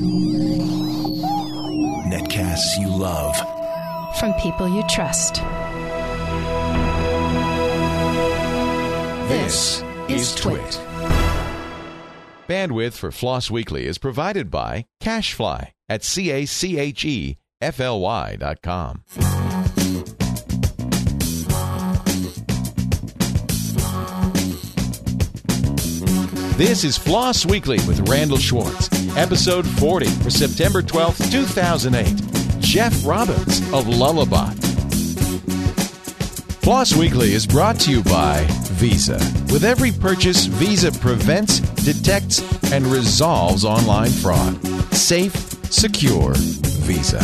Netcasts you love. From people you trust. This is Twit. Bandwidth for Floss Weekly is provided by CashFly at CACHEFLY.com. This is Floss Weekly with Randall Schwartz, episode 40 for September 12th, 2008. Jeff Robbins of Lullabot. Floss Weekly is brought to you by Visa. With every purchase, Visa prevents, detects, and resolves online fraud. Safe, secure, Visa.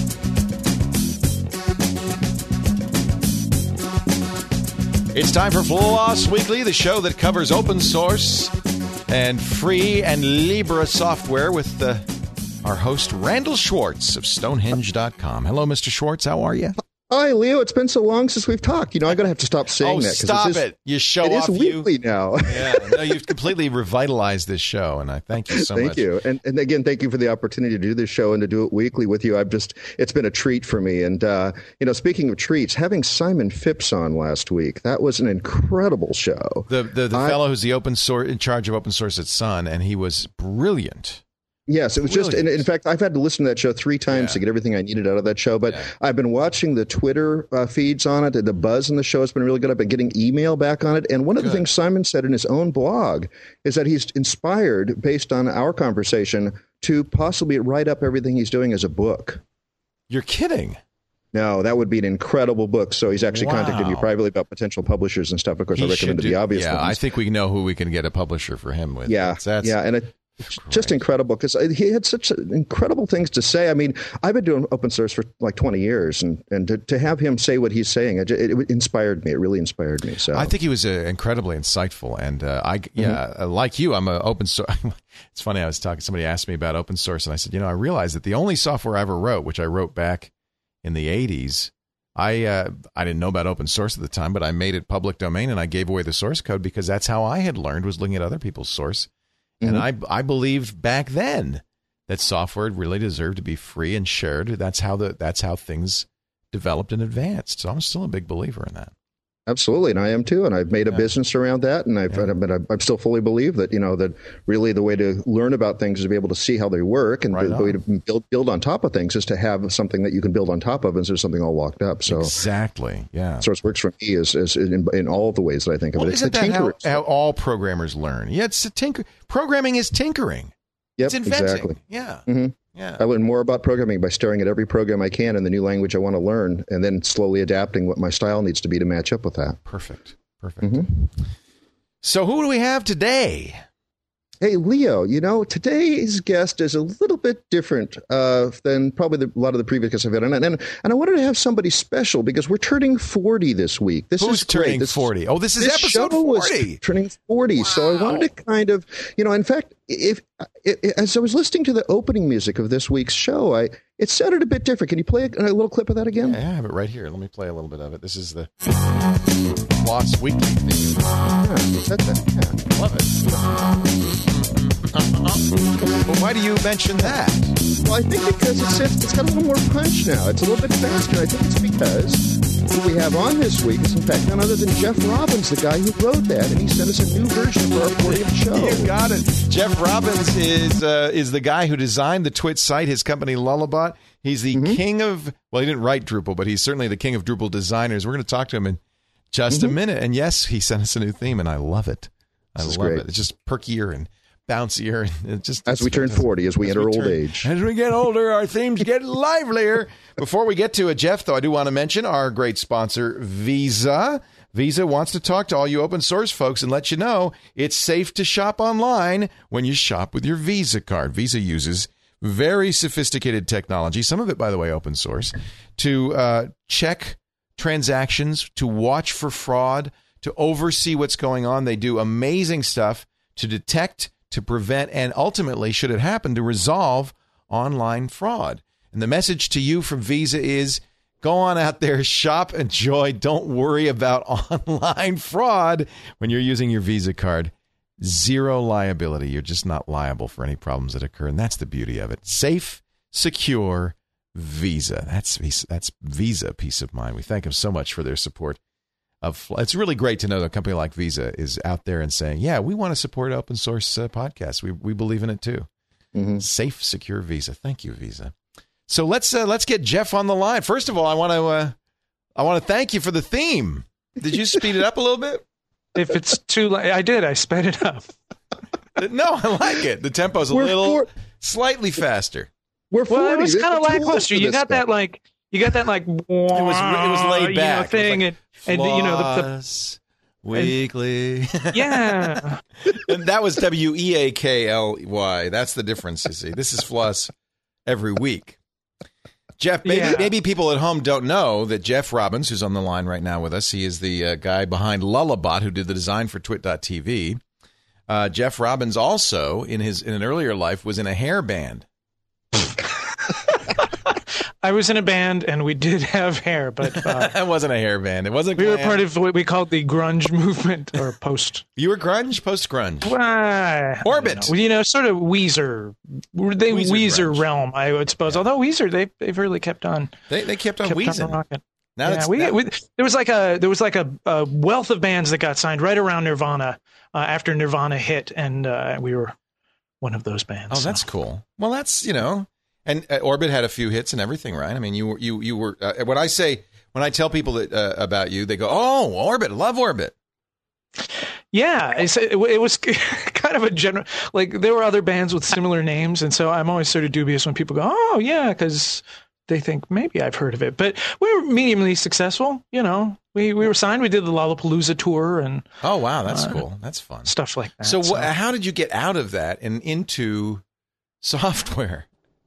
It's time for Floss Weekly, the show that covers open source and free and Libre software with our host, Randall Schwartz of Stonehenge.com. Hello, Mr. Schwartz. How are you? Hi, Leo. It's been so long since we've talked. I'm going to have to stop saying that. Stop it. You show off. It is weekly now. Yeah. No, you've completely revitalized this show, and I thank you so much. Thank you. And again, thank you for the opportunity to do this show and to do it weekly with you. It's been a treat for me. And, speaking of treats, having Simon Phipps on last week, that was an incredible show. The fellow who's the open source in charge of open source at Sun, and he was brilliant. Yes, it was just, and in fact, I've had to listen to that show 3 times to get everything I needed out of that show. But I've been watching the Twitter feeds on it. The buzz in the show has been really good. I've been getting email back on it. And one of the things Simon said in his own blog is that he's inspired, based on our conversation, to possibly write up everything he's doing as a book. You're kidding. No, that would be an incredible book. So he's actually contacted me privately about potential publishers and stuff. Of course, I recommend the obvious ones. I think we know who we can get a publisher for him with. It's just incredible because he had such incredible things to say. I mean, I've been doing open source for like 20 years, and to have him say what he's saying, it inspired me. It really inspired me. So I think he was incredibly insightful, and like you, I'm an open source. It's funny. I was talking. Somebody asked me about open source, and I said, I realized that the only software I ever wrote, which I wrote back in the 80s, I didn't know about open source at the time, but I made it public domain, and I gave away the source code because that's how I had learned, was looking at other people's source. And I believed back then that software really deserved to be free and shared. That's how things developed and advanced. So I'm still a big believer in that. Absolutely, and I am too. And I've made a business around that, and I still fully believe that that really the way to learn about things is to be able to see how they work, and the way to build on top of things is to have something that you can build on top of instead of something all locked up. So exactly, yeah. Source works for me is in all of the ways that I think of it. Isn't that how all programmers learn? Yeah, it's programming is tinkering. Yep, it's inventing. Exactly. Yeah. Mm-hmm. Yeah. I learn more about programming by staring at every program I can in the new language I want to learn, and then slowly adapting what my style needs to be to match up with that. Perfect. So who do we have today? Hey, Leo, today's guest is a little bit different than probably a lot of the previous guests I've had. And I wanted to have somebody special because we're turning 40 this week. Who's turning 40? Oh, this is episode 40. Turning 40. Wow. So I wanted to kind of, in fact, as I was listening to the opening music of this week's show, it sounded a bit different. Can you play a little clip of that again? Yeah, I have it right here. Let me play a little bit of it. This is the Floss Weekly theme. Love it. Well, why do you mention that? Well, I think because it's got a little more punch now. It's a little bit faster. I think it's because what we have on this week is, in fact, none other than Jeff Robbins, the guy who wrote that, and he sent us a new version for our 40th show. You got it. Jeff Robbins is the guy who designed the Twit site, his company Lullabot. He's the king of, well, he didn't write Drupal, but he's certainly the king of Drupal designers. We're going to talk to him in just a minute. And yes, he sent us a new theme, and I love it. I love it. It's just perkier and bouncier. And as we turn 40, as we enter old age. As we get older, our themes get livelier. Before we get to it, Jeff, though, I do want to mention our great sponsor, Visa. Visa wants to talk to all you open source folks and let you know it's safe to shop online when you shop with your Visa card. Visa uses very sophisticated technology, some of it, by the way, open source, to check transactions, to watch for fraud, to oversee what's going on. They do amazing stuff to detect, to prevent, and ultimately, should it happen, to resolve online fraud. And the message to you from Visa is, go on out there, shop, enjoy. Don't worry about online fraud when you're using your Visa card. Zero liability. You're just not liable for any problems that occur, and that's the beauty of it. Safe, secure Visa. That's Visa peace of mind. We thank them so much for their support. It's really great to know that a company like Visa is out there and saying, yeah, we want to support open source podcasts. We believe in it too. Mm-hmm. Safe, secure Visa. Thank you, Visa. So let's get Jeff on the line. First of all, I want to thank you for the theme. Did you speed it up a little bit? If it's too late, I did. I sped it up. No, I like it. The tempo's slightly faster. We're 40. Well, it was kind of lackluster. You got that like. It was laid back thing, like, and the weekly. Yeah, and that was WEAKLY. That's the difference. You see, this is Floss every week. Jeff, maybe people at home don't know that Jeff Robbins, who's on the line right now with us, he is the guy behind Lullabot, who did the design for Twit.tv. Jeff Robbins also, in an earlier life, was in a hair band. I was in a band, and we did have hair, but it wasn't a hair band. It wasn't. We were part of what we called the grunge movement, or post. You were grunge, post grunge. Orbit. Sort of Weezer. Weezer realm, I would suppose. Yeah. Although Weezer, they've really kept on. They kept on wheezing. There was like a wealth of bands that got signed right around Nirvana after Nirvana hit, and we were one of those bands. Oh, that's cool. Well, that's And Orbit had a few hits and everything, right? I mean, you were. When I tell people that about you, they go, "Oh, Orbit, love Orbit." Yeah, it was kind of a general. Like there were other bands with similar names, and so I'm always sort of dubious when people go, "Oh, yeah," because they think maybe I've heard of it. But we were mediumly successful. We were signed. We did the Lollapalooza tour, and oh wow, that's cool. That's fun stuff like that. So how did you get out of that and into software?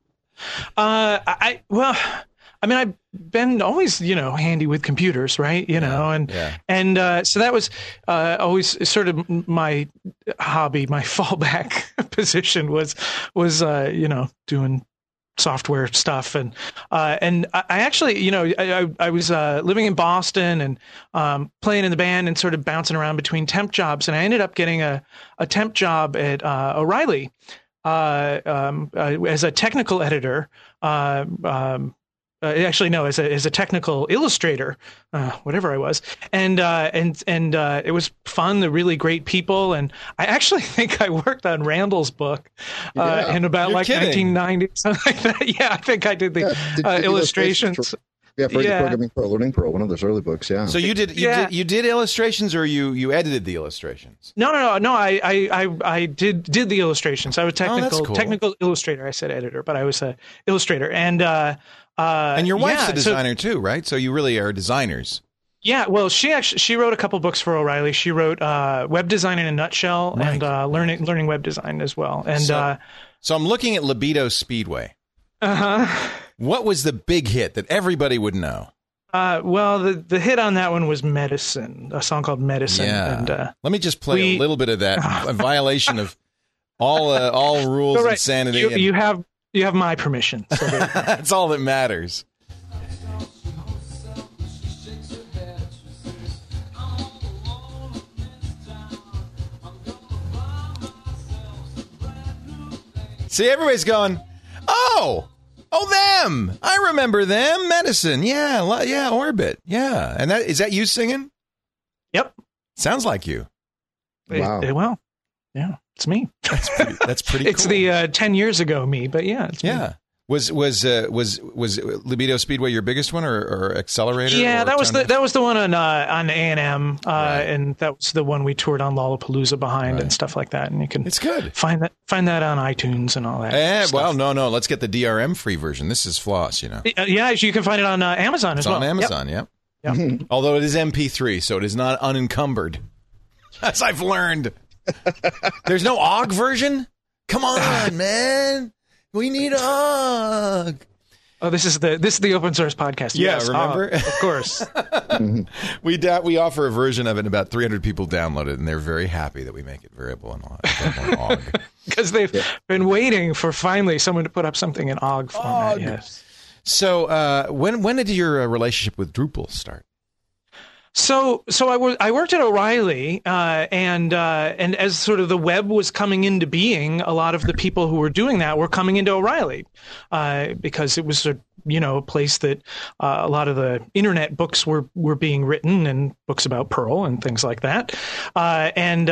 I've been always, handy with computers, right? So that was always sort of my hobby, my fallback position was doing software stuff, and I actually, I was living in Boston and playing in the band and sort of bouncing around between temp jobs, and I ended up getting a temp job at O'Reilly. As a technical editor, as a technical illustrator, whatever I was, and it was fun. They're really great people, and I actually think I worked on Randall's book in about 1990, something like that. Yeah, I think I did the illustrations. Programming Pro, Learning Pro, one of those early books. Yeah. So you did illustrations, or you edited the illustrations? No. I did the illustrations. I was technical illustrator. I said editor, but I was an illustrator. And your wife's a designer too, right? So you really are designers. Yeah. Well, she wrote a couple books for O'Reilly. She wrote Web Design in a Nutshell, right, and learning web design as well. And so I'm looking at Libido Speedway. What was the big hit that everybody would know? Well, the hit on that one was Medicine, a song called Medicine. Yeah. And, let me just play a little bit of that. A violation of all rules and sanity. You have my permission. So that's all that matters. See, everybody's going, oh, them. I remember them. Medicine. Yeah, Orbit. Yeah. And is that you singing? Yep. Sounds like you. Wow. Well, yeah, it's me. That's pretty It's cool. the 10 years ago me, but yeah, it's me. Was Libido Speedway your biggest one, or Accelerator? Yeah, that was the one on A&M, right. And that was the one we toured on Lollapalooza behind, right, and stuff like that. And you can find that on iTunes and all that. Well, no, let's get the DRM free version. This is Floss, Yeah, you can find it on Amazon as well. It's on Amazon, yep. Although it is MP3, so it is not unencumbered, as I've learned. There's no OGG version? Come on, man. We need OGG. Oh, this is the open source podcast. Yeah, yes, remember? Of course. We offer a version of it, and about 300 people download it, and they're very happy that we make it variable and OGG. Because they've been waiting for finally someone to put up something in OGG format. Yes. So when did your relationship with Drupal start? So I worked at O'Reilly, and as sort of the web was coming into being, a lot of the people who were doing that were coming into O'Reilly, because it was a place that a lot of the internet books were being written, and books about Perl and things like that, and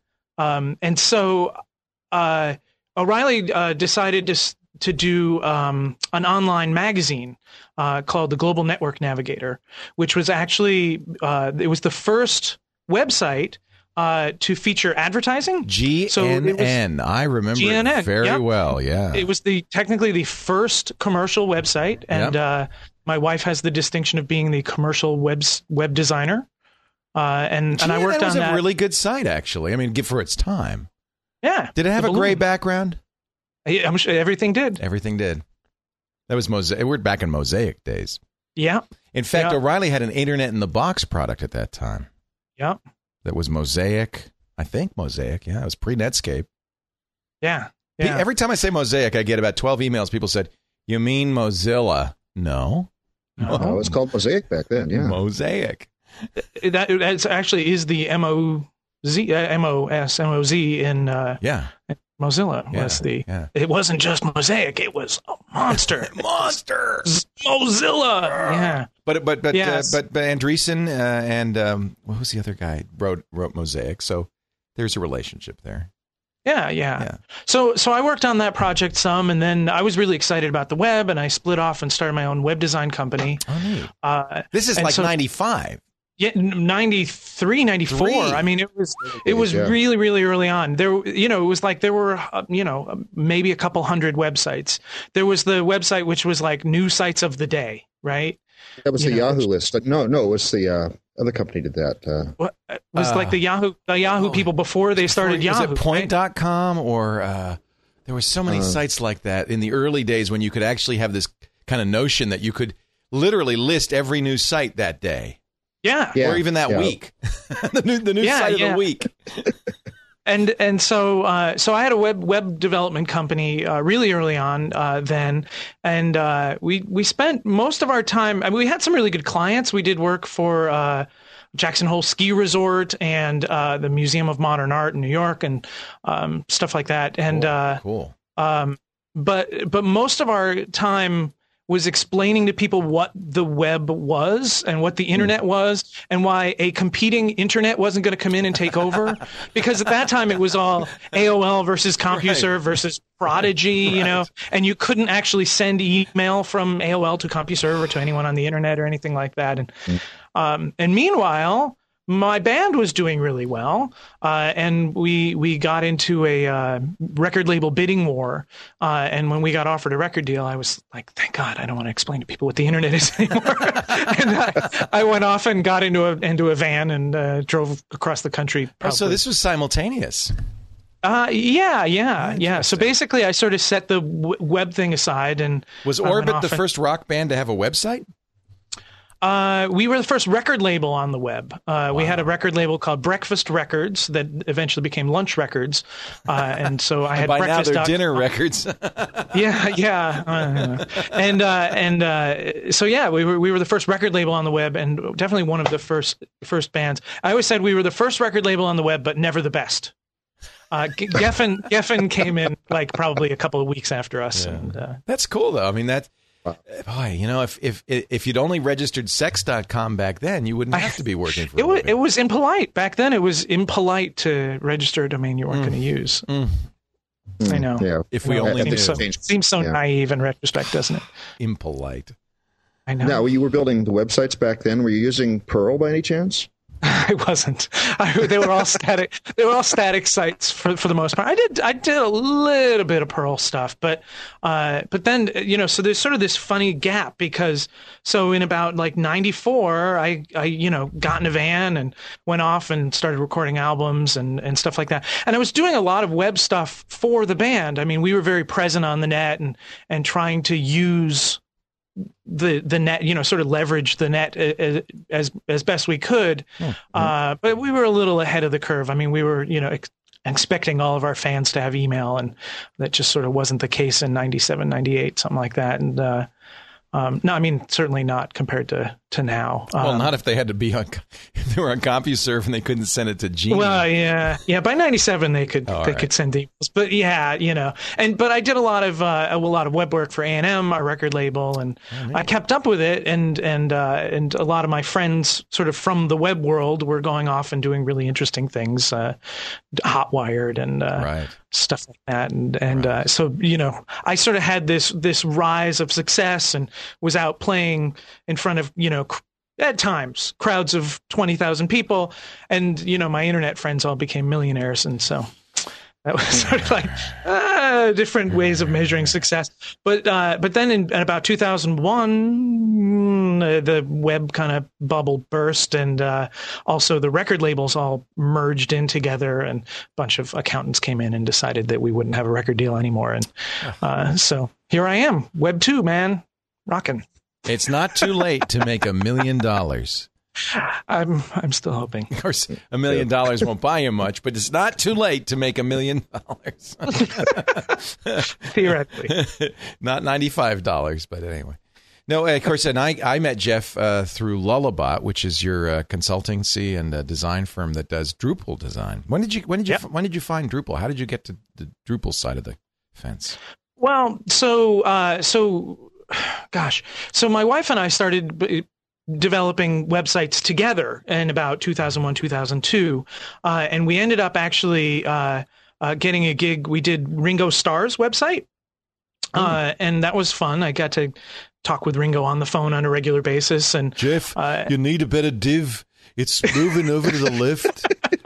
so O'Reilly decided to do an online magazine called the Global Network Navigator, which was actually it was the first website to feature advertising. GNN. I remember GNN, it very well. Yeah, it was technically the first commercial website, and my wife has the distinction of being the commercial web designer. And I worked on that. It was a really good site, actually. I mean, for its time. Yeah. Did it have a gray background? I'm sure everything did. Everything did. That was Mosaic. We're back in Mosaic days. Yeah. In fact, O'Reilly had an Internet in the Box product at that time. Yeah. That was Mosaic. I think Mosaic. Yeah, it was pre-Netscape. Yeah. Every time I say Mosaic, I get about 12 emails. People said, "You mean Mozilla?" No. It was called Mosaic back then. Yeah. Mosaic. That actually is the MOZ in Mozilla. It wasn't just Mosaic, it was a monster. Mozilla. Yeah. But Andreessen and what was the other guy wrote Mosaic, so there's a relationship there. Yeah. So I worked on that project some, and then I was really excited about the web, and I split off and started my own web design company. Oh, neat. This is like 95. Yeah, 93, 94. I mean, it was really, really early on. There, it was like there were, maybe a couple hundred websites. There was the website which was like new sites of the day, right? That was the Yahoo list. No, it was the other company did that. It was like the Yahoo people before they started Yahoo. Was it Point.com or there were so many sites like that in the early days when you could actually have this kind of notion that you could literally list every new site that day. Yeah. Or even that week. the new site of the week. And so I had a web development company really early on then, and we spent most of our time. I mean, we had some really good clients. We did work for Jackson Hole Ski Resort and the Museum of Modern Art in New York and stuff like that. And cool. But most of our time was explaining to people what the web was and what the internet was and why a competing internet wasn't going to come in and take over. Because at that time it was all AOL versus CompuServe versus Prodigy, and you couldn't actually send email from AOL to CompuServe or to anyone on the internet or anything like that. And meanwhile, my band was doing really well, and we got into a record label bidding war. And when we got offered a record deal, I was like, "Thank God, I don't want to explain to people what the internet is anymore." And I went off and got into a van and drove across the country. So this was simultaneous. Yeah. So basically, I sort of set the web thing aside and was Orbit the first rock band to have a website? We were the first record label on the web. We had a record label called Breakfast Records that eventually became Lunch Records. And so I had by breakfast. Now they're dinner records. Yeah. So we were the first record label on the web and definitely one of the first bands. I always said we were the first record label on the web, but never the best. Geffen came in like probably a couple of weeks after us. Yeah. And, that's cool though. I mean, if you'd only registered sex.com back then, you wouldn't have to be working for it was impolite. Back then, it was impolite to register a domain you weren't going to use. I know. Yeah. If we only knew. Seems so naive in retrospect, doesn't it? Impolite. I know. Now, you were building the websites back then. Were you using Perl by any chance? I wasn't. They were all static. They were all static sites for the most part. I did a little bit of Perl stuff, but then so there's sort of this funny gap because in about like 94, I got in a van and went off and started recording albums and stuff like that. And I was doing a lot of web stuff for the band. I mean, we were very present on the net and trying to use the net, sort of leverage the net as best we could. But we were a little ahead of the curve. I mean, we were, expecting all of our fans to have email, and that just sort of wasn't the case in 97, 98, something like that. And no, I mean, certainly not compared to to now. Well, not if they had to be on, if they were on CompuServe and they couldn't send it to Genie. Well, yeah. By 97 they could could send emails, but but I did a lot of web work for A&M, our record label, and I kept up with it, and a lot of my friends sort of from the web world were going off and doing really interesting things, Hotwired and stuff like that, and so I sort of had this rise of success and was out playing in front of at times crowds of 20,000 people, and my internet friends all became millionaires, and so that was sort of like different ways of measuring success. But then in about 2001, the web kind of bubble burst, and also the record labels all merged in together, and a bunch of accountants came in and decided that we wouldn't have a record deal anymore. And so here I am, Web 2, man, rocking. It's not too late to make $1 million. I'm still hoping. Of course, $1 million won't buy you much, but it's not too late to make $1 million. Theoretically. Not $95, but anyway. No, of course, and I met Jeff through Lullabot, which is your consultancy and design firm that does Drupal design. When did you find Drupal? How did you get to the Drupal side of the fence? Well, so my wife and I started developing websites together in about 2001, 2002. And we ended up actually getting a gig. We did Ringo Starr's website. And that was fun. I got to talk with Ringo on the phone on a regular basis. And Jeff, you need a better div. It's moving over to the left.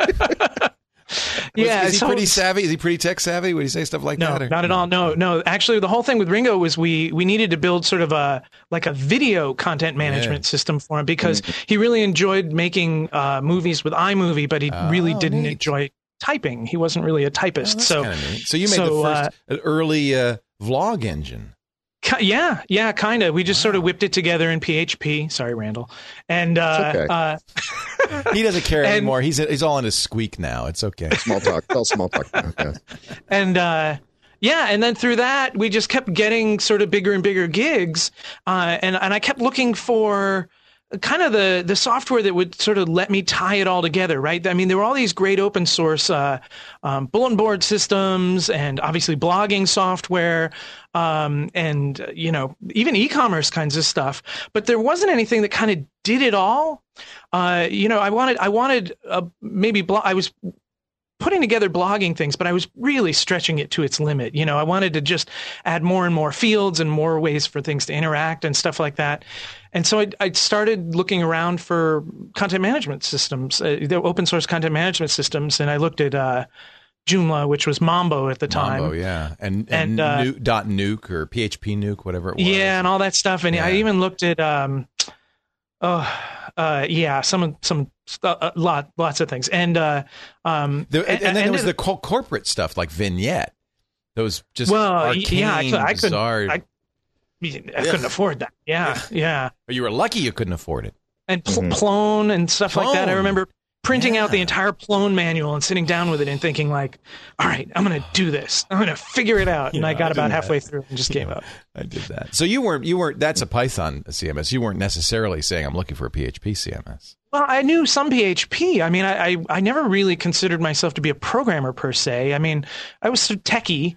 Is he pretty savvy? Is he pretty tech savvy? Would he say stuff like that? No, not at all. No. Actually, the whole thing with Ringo was we needed to build sort of a video content management system for him, because he really enjoyed making movies with iMovie, but he really didn't enjoy typing. He wasn't really a typist. So you made the first early vlog engine. Yeah, kind of. We just sort of whipped it together in PHP. Sorry, Randall. And he doesn't care anymore. He's all in his squeak now. It's okay. Small talk. Tell small talk. Okay. And and then through that, we just kept getting sort of bigger and bigger gigs. And I kept looking for kind of the software that would sort of let me tie it all together, right? I mean, there were all these great open source bulletin board systems, and obviously blogging software, and even e-commerce kinds of stuff. But there wasn't anything that kind of did it all. I wanted I was putting together blogging things, but I was really stretching it to its limit. I wanted to just add more and more fields and more ways for things to interact and stuff like that. And so I started looking around for content management systems, the open source content management systems, and I looked at Joomla, which was Mambo at the time. Mambo, yeah, and .nuke or PHP Nuke, whatever it was. Yeah, and all that stuff. And I even looked at lots of things. And then there was the corporate stuff like Vignette. Those just arcane, bizarre. I couldn't afford that. Yeah. But you were lucky you couldn't afford it. And Plone and stuff like that. I remember printing out the entire Plone manual and sitting down with it and thinking like, all right, I'm going to do this. I'm going to figure it out. And I got about halfway through and just gave up. I did that. So you weren't, that's a Python CMS. You weren't necessarily saying I'm looking for a PHP CMS. Well, I knew some PHP. I mean, I never really considered myself to be a programmer per se. I mean, I was sort of techie.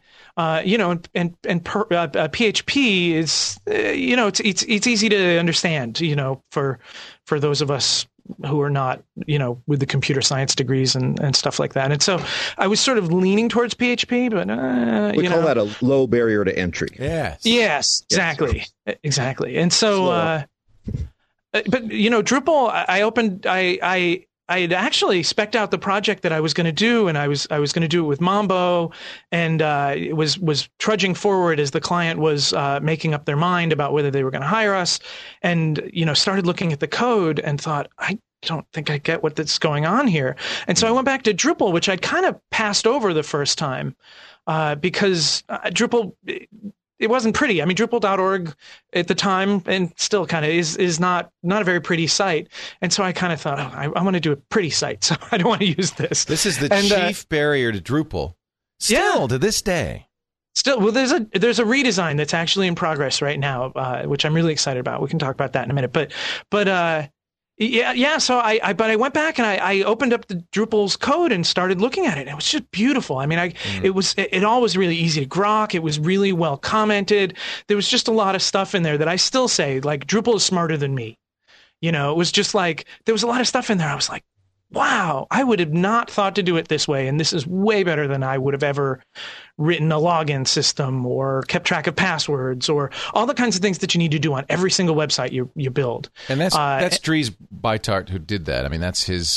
PHP is, it's easy to understand, for those of us who are not, with the computer science degrees and stuff like that. And so I was sort of leaning towards PHP, but, we call that a low barrier to entry. Yes, exactly. Yes. Exactly. And so, but Drupal, I had actually spec'd out the project that I was going to do, and I was going to do it with Mambo, and it was trudging forward as the client was making up their mind about whether they were going to hire us, and started looking at the code and thought, I don't think I get what's going on here. And so I went back to Drupal, which I'd kind of passed over the first time because Drupal. It wasn't pretty. I mean, Drupal.org at the time, and still kind of is not a very pretty site. And so I kind of thought, I want to do a pretty site, so I don't want to use this. This is the chief barrier to Drupal, still to this day. Still, well, there's a redesign that's actually in progress right now, which I'm really excited about. We can talk about that in a minute. But yeah. So I went back and I opened up the Drupal's code and started looking at it. It was just beautiful. I mean, it all was really easy to grok. It was really well commented. There was just a lot of stuff in there that I still say, like, Drupal is smarter than me. You know, it was just like, there was a lot of stuff in there. I was like, wow, I would have not thought to do it this way. And this is way better than I would have ever written a login system or kept track of passwords or all the kinds of things that you need to do on every single website you build. And that's Dries Buytaert who did that. I mean,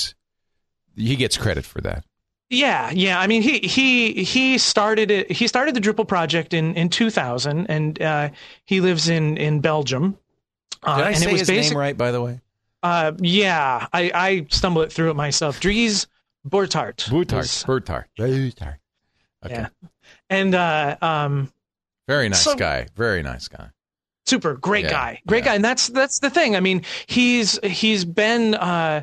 he gets credit for that. Yeah. I mean, he started it. He started the Drupal project in 2000, and he lives in Belgium. Did I say his name right, by the way? Yeah, I stumbled through it myself. Dries Buytaert. Buytaert. Okay. Yeah. And very nice guy. Very nice guy. Super great guy. Great guy. And that's the thing. I mean, he's been a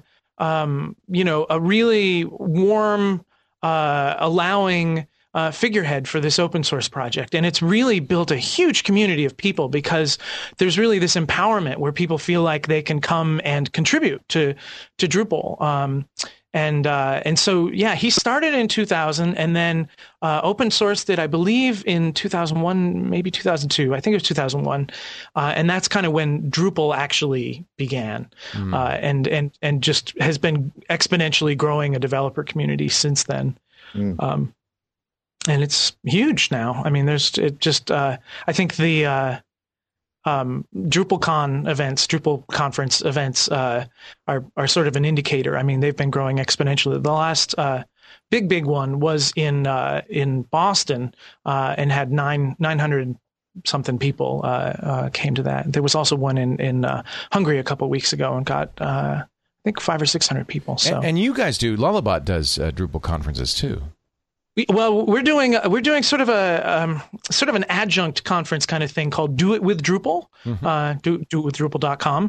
really warm, allowing figurehead for this open source project. And it's really built a huge community of people because there's really this empowerment where people feel like they can come and contribute to Drupal. And so, yeah, he started in 2000 and then open sourced it, I believe, in 2001, maybe 2002. I think it was 2001. And that's kind of when Drupal actually began and just has been exponentially growing a developer community since then. And it's huge now. I mean, I think the DrupalCon events, Drupal conference events are sort of an indicator. I mean, they've been growing exponentially. The last big one was in Boston and had 900 something people came to that. There was also one in Hungary a couple of weeks ago and got I think 500 or 600 people. So and you guys do. Lullabot does Drupal conferences too. Well, we're doing sort of an adjunct conference kind of thing called Do It With Drupal, doitwithdrupal.com,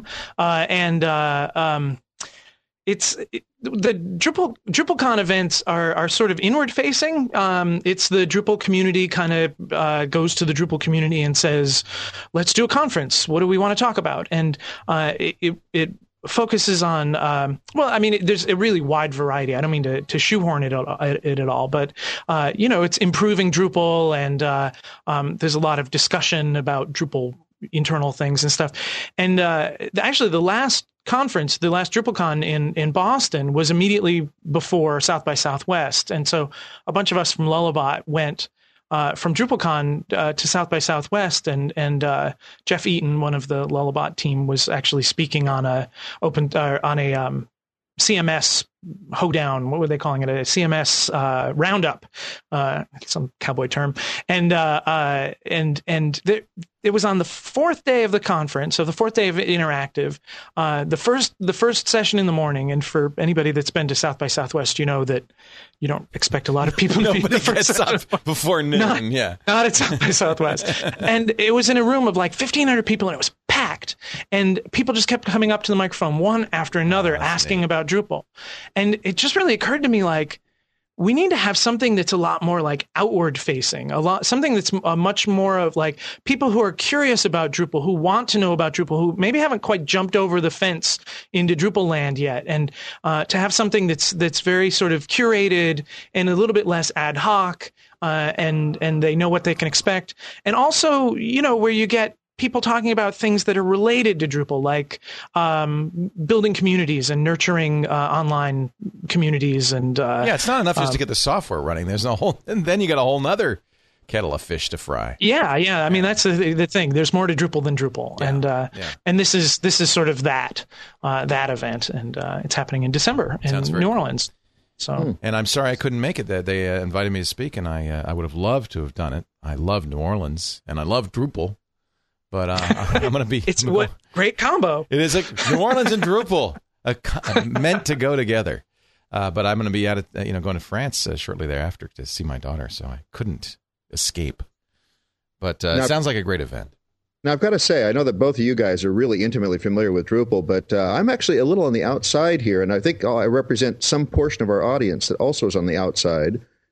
it's the DrupalCon events are sort of inward facing. It's the Drupal community kind of goes to the Drupal community and says, "Let's do a conference. What do we want to talk about?" And it focuses on, there's a really wide variety. I don't mean to shoehorn it at all, but, it's improving Drupal and there's a lot of discussion about Drupal internal things and stuff. And actually the last conference, the last DrupalCon in Boston was immediately before South by Southwest. And so a bunch of us from Lullabot went from DrupalCon to South by Southwest, and Jeff Eaton, one of the Lullabot team, was actually speaking on a CMS hoedown. What were they calling it? A CMS roundup, some cowboy term. And it was on the fourth day of the conference, so the fourth day of Interactive, the first session in the morning. And for anybody that's been to South by Southwest, you know that you don't expect a lot of people to be the first session before noon. Not at South by Southwest. And it was in a room of like 1,500 people, and it was packed. And people just kept coming up to the microphone, one after another, asking about Drupal. And it just really occurred to me, like, we need to have something that's a lot more like outward facing, something that's much more of like people who are curious about Drupal, who want to know about Drupal, who maybe haven't quite jumped over the fence into Drupal land yet. And to have something that's very sort of curated and a little bit less ad hoc, and they know what they can expect. And also, where you get people talking about things that are related to Drupal, like building communities and nurturing online communities. And it's not enough just to get the software running. There's and then you got a whole nother kettle of fish to fry. Yeah. I mean, that's the thing. There's more to Drupal than Drupal, and this is sort of that event, and it's happening in December in New Orleans. So, and I'm sorry I couldn't make it. That they invited me to speak, and I would have loved to have done it. I love New Orleans, and I love Drupal. But I'm going to be... It's what great combo. It is New Orleans and Drupal meant to go together. But I'm going to be going to France shortly thereafter to see my daughter, so I couldn't escape. But it sounds like a great event. Now, I've got to say, I know that both of you guys are really intimately familiar with Drupal, but I'm actually a little on the outside here, and I think I represent some portion of our audience that also is on the outside.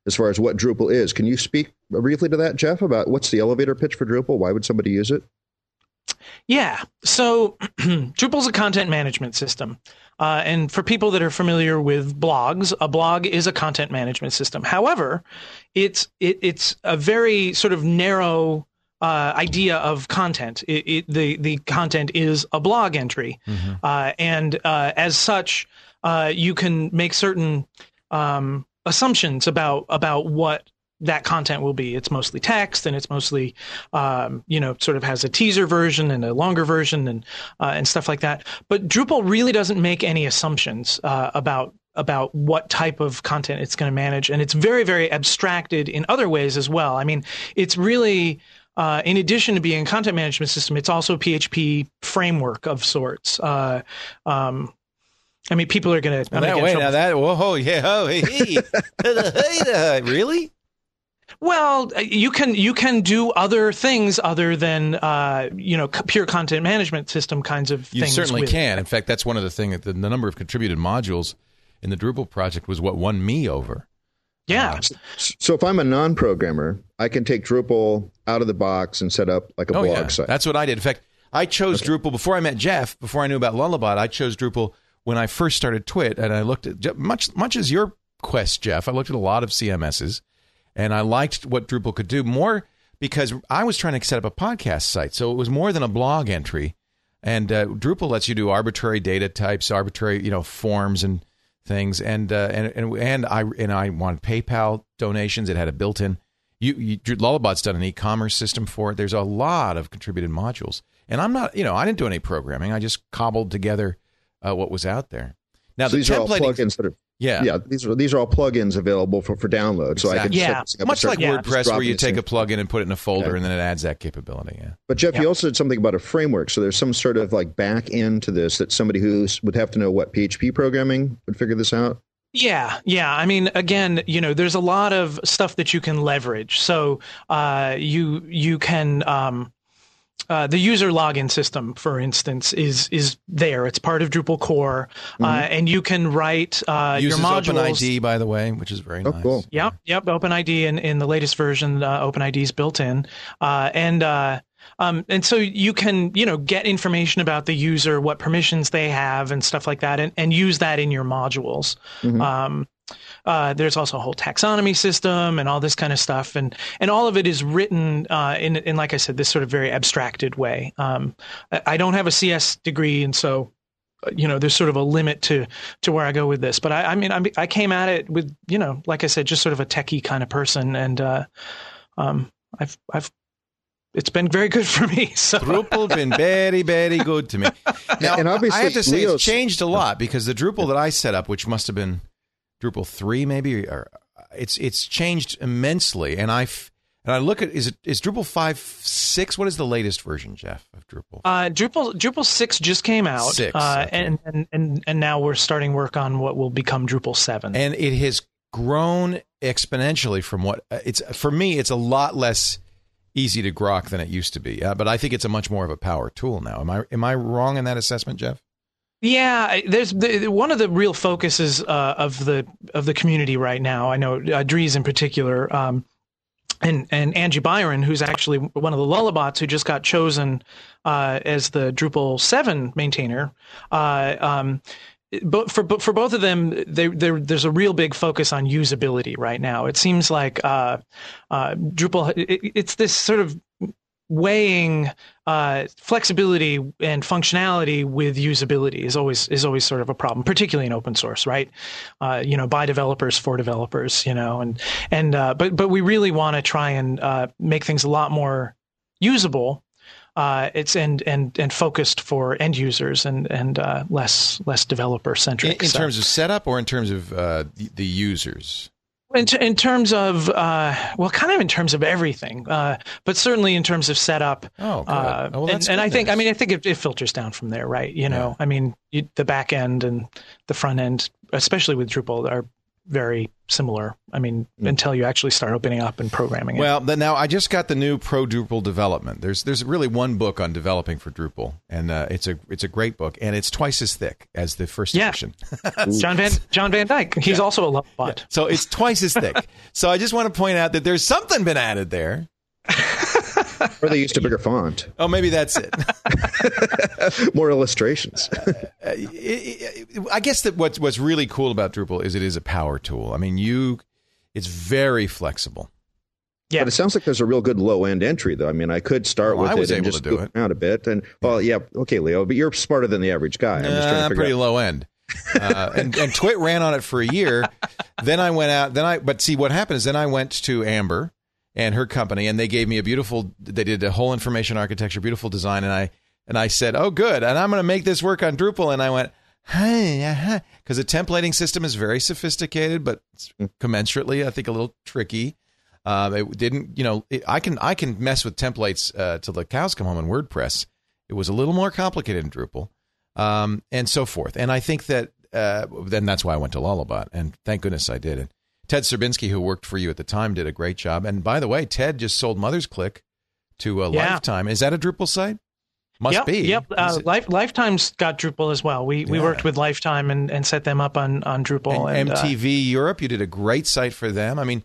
as far as what Drupal is. Can you speak briefly to that, Jeff, about what's the elevator pitch for Drupal? Why would somebody use it? Yeah. So Drupal's a content management system. And for people that are familiar with blogs, a blog is a content management system. However, it's a very sort of narrow idea of content. The content is a blog entry. And as such, you can make certain assumptions about what that content will be. It's mostly text, and it's mostly, sort of has a teaser version and a longer version and stuff like that. But Drupal really doesn't make any assumptions about what type of content it's going to manage, and it's very, very abstracted in other ways as well. I mean, it's really in addition to being a content management system, it's also a PHP framework of sorts. I mean, people are going to. Really? Well, you can do other things other than pure content management system kinds of things. You certainly can. In fact, that's one of the things. The number of contributed modules in the Drupal project was what won me over. Yeah. So if I'm a non-programmer, I can take Drupal out of the box and set up like a blog site. That's what I did. In fact, I chose Drupal before I met Jeff. Before I knew about Lullabot, I chose Drupal when I first started Twit, and I looked at much as your quest, Jeff. I looked at a lot of CMSs. And I liked what Drupal could do more because I was trying to set up a podcast site. So it was more than a blog entry. And Drupal lets you do arbitrary data types, arbitrary, forms and things. And I wanted PayPal donations. It had a built-in. Lullabot's done an e-commerce system for it. There's a lot of contributed modules. And I'm not, I didn't do any programming. I just cobbled together what was out there. Now, so these are all plugins that are. Yeah. These are all plugins available for download. Exactly. So I can much like WordPress, where you take a plugin and put it in a folder, and then it adds that capability. Yeah. But Jeff, you also said something about a framework. So there's some sort of like back end to this that somebody who would have to know what PHP programming would figure this out. Yeah. I mean, again, there's a lot of stuff that you can leverage. So you can. The user login system, for instance, is there. It's part of Drupal core, and you can write your modules. OpenID, by the way, which is very nice. Cool. Yep. OpenID in the latest version, OpenID is built in, and so you can get information about the user, what permissions they have, and stuff like that, and use that in your modules. There's also a whole taxonomy system and all this kind of stuff, and all of it is written in like I said, this sort of very abstracted way. I don't have a CS degree, and so there's sort of a limit to where I go with this. But I came at it with like I said, just sort of a techie kind of person, and it's been very good for me. So. Drupal been very, very good to me. Now, and obviously, I have to say it's changed a lot because the Drupal that I set up, which must have been Drupal 3 maybe, or it's changed immensely. And I look at is Drupal 5.6? What is the latest version, Jeff, of Drupal? Drupal 6 just came out. 6, okay. and now we're starting work on what will become Drupal 7. And it has grown exponentially from what it's for me. It's a lot less easy to grok than it used to be. But I think it's a much more of a power tool now. Am I wrong in that assessment, Jeff? Yeah, there's one of the real focuses of the community right now. I know Dries in particular, and Angie Byron, who's actually one of the Lullabots who just got chosen as the Drupal 7 maintainer. But for both of them, there's a real big focus on usability right now. It seems like Drupal it's this sort of weighing flexibility and functionality with usability is always sort of a problem, particularly in open source, right? By developers for developers, but we really want to try and make things a lot more usable. It's and focused for end users and less developer centric. In terms of setup, or in terms of the users. In terms of, kind of in terms of everything, but certainly in terms of setup. Oh, good. Well, that's and I think it filters down from there, right? The back end and the front end, especially with Drupal, are very similar. I mean, until you actually start opening up and programming it. Well, then now I just got the new Pro Drupal development. There's really one book on developing for Drupal, and it's a great book, and it's twice as thick as the first edition. John Van Dyke. He's also a Lullabot. So it's twice as thick. So I just want to point out that there's something been added there. Or they used a bigger font. Oh, maybe that's it. More illustrations. I guess that what's really cool about Drupal is it is a power tool. I mean, it's very flexible. Yeah. But it sounds like there's a real good low-end entry, though. I mean, I could start with it and just do it around a bit. And, well, yeah, okay, Leo, but you're smarter than the average guy. I'm just trying to figure pretty out. low end. And Twit ran on it for a year. Then I went out. But see, what happened is then I went to Amber and her company, and they gave me they did a whole information architecture, beautiful design, and I said, oh, good, and I'm going to make this work on Drupal, and I went, hey, because the templating system is very sophisticated, but commensurately, I think, a little tricky. It didn't, I can mess with templates till the cows come home in WordPress. It was a little more complicated in Drupal, and so forth. And I think that then that's why I went to Lullabot, and thank goodness I did. And Ted Serbinski, who worked for you at the time, did a great job. And by the way, Ted just sold Mother's Click to Lifetime. Is that a Drupal site? Must be. Yep. Lifetime's got Drupal as well. We worked with Lifetime and set them up on Drupal. And MTV Europe, you did a great site for them. I mean,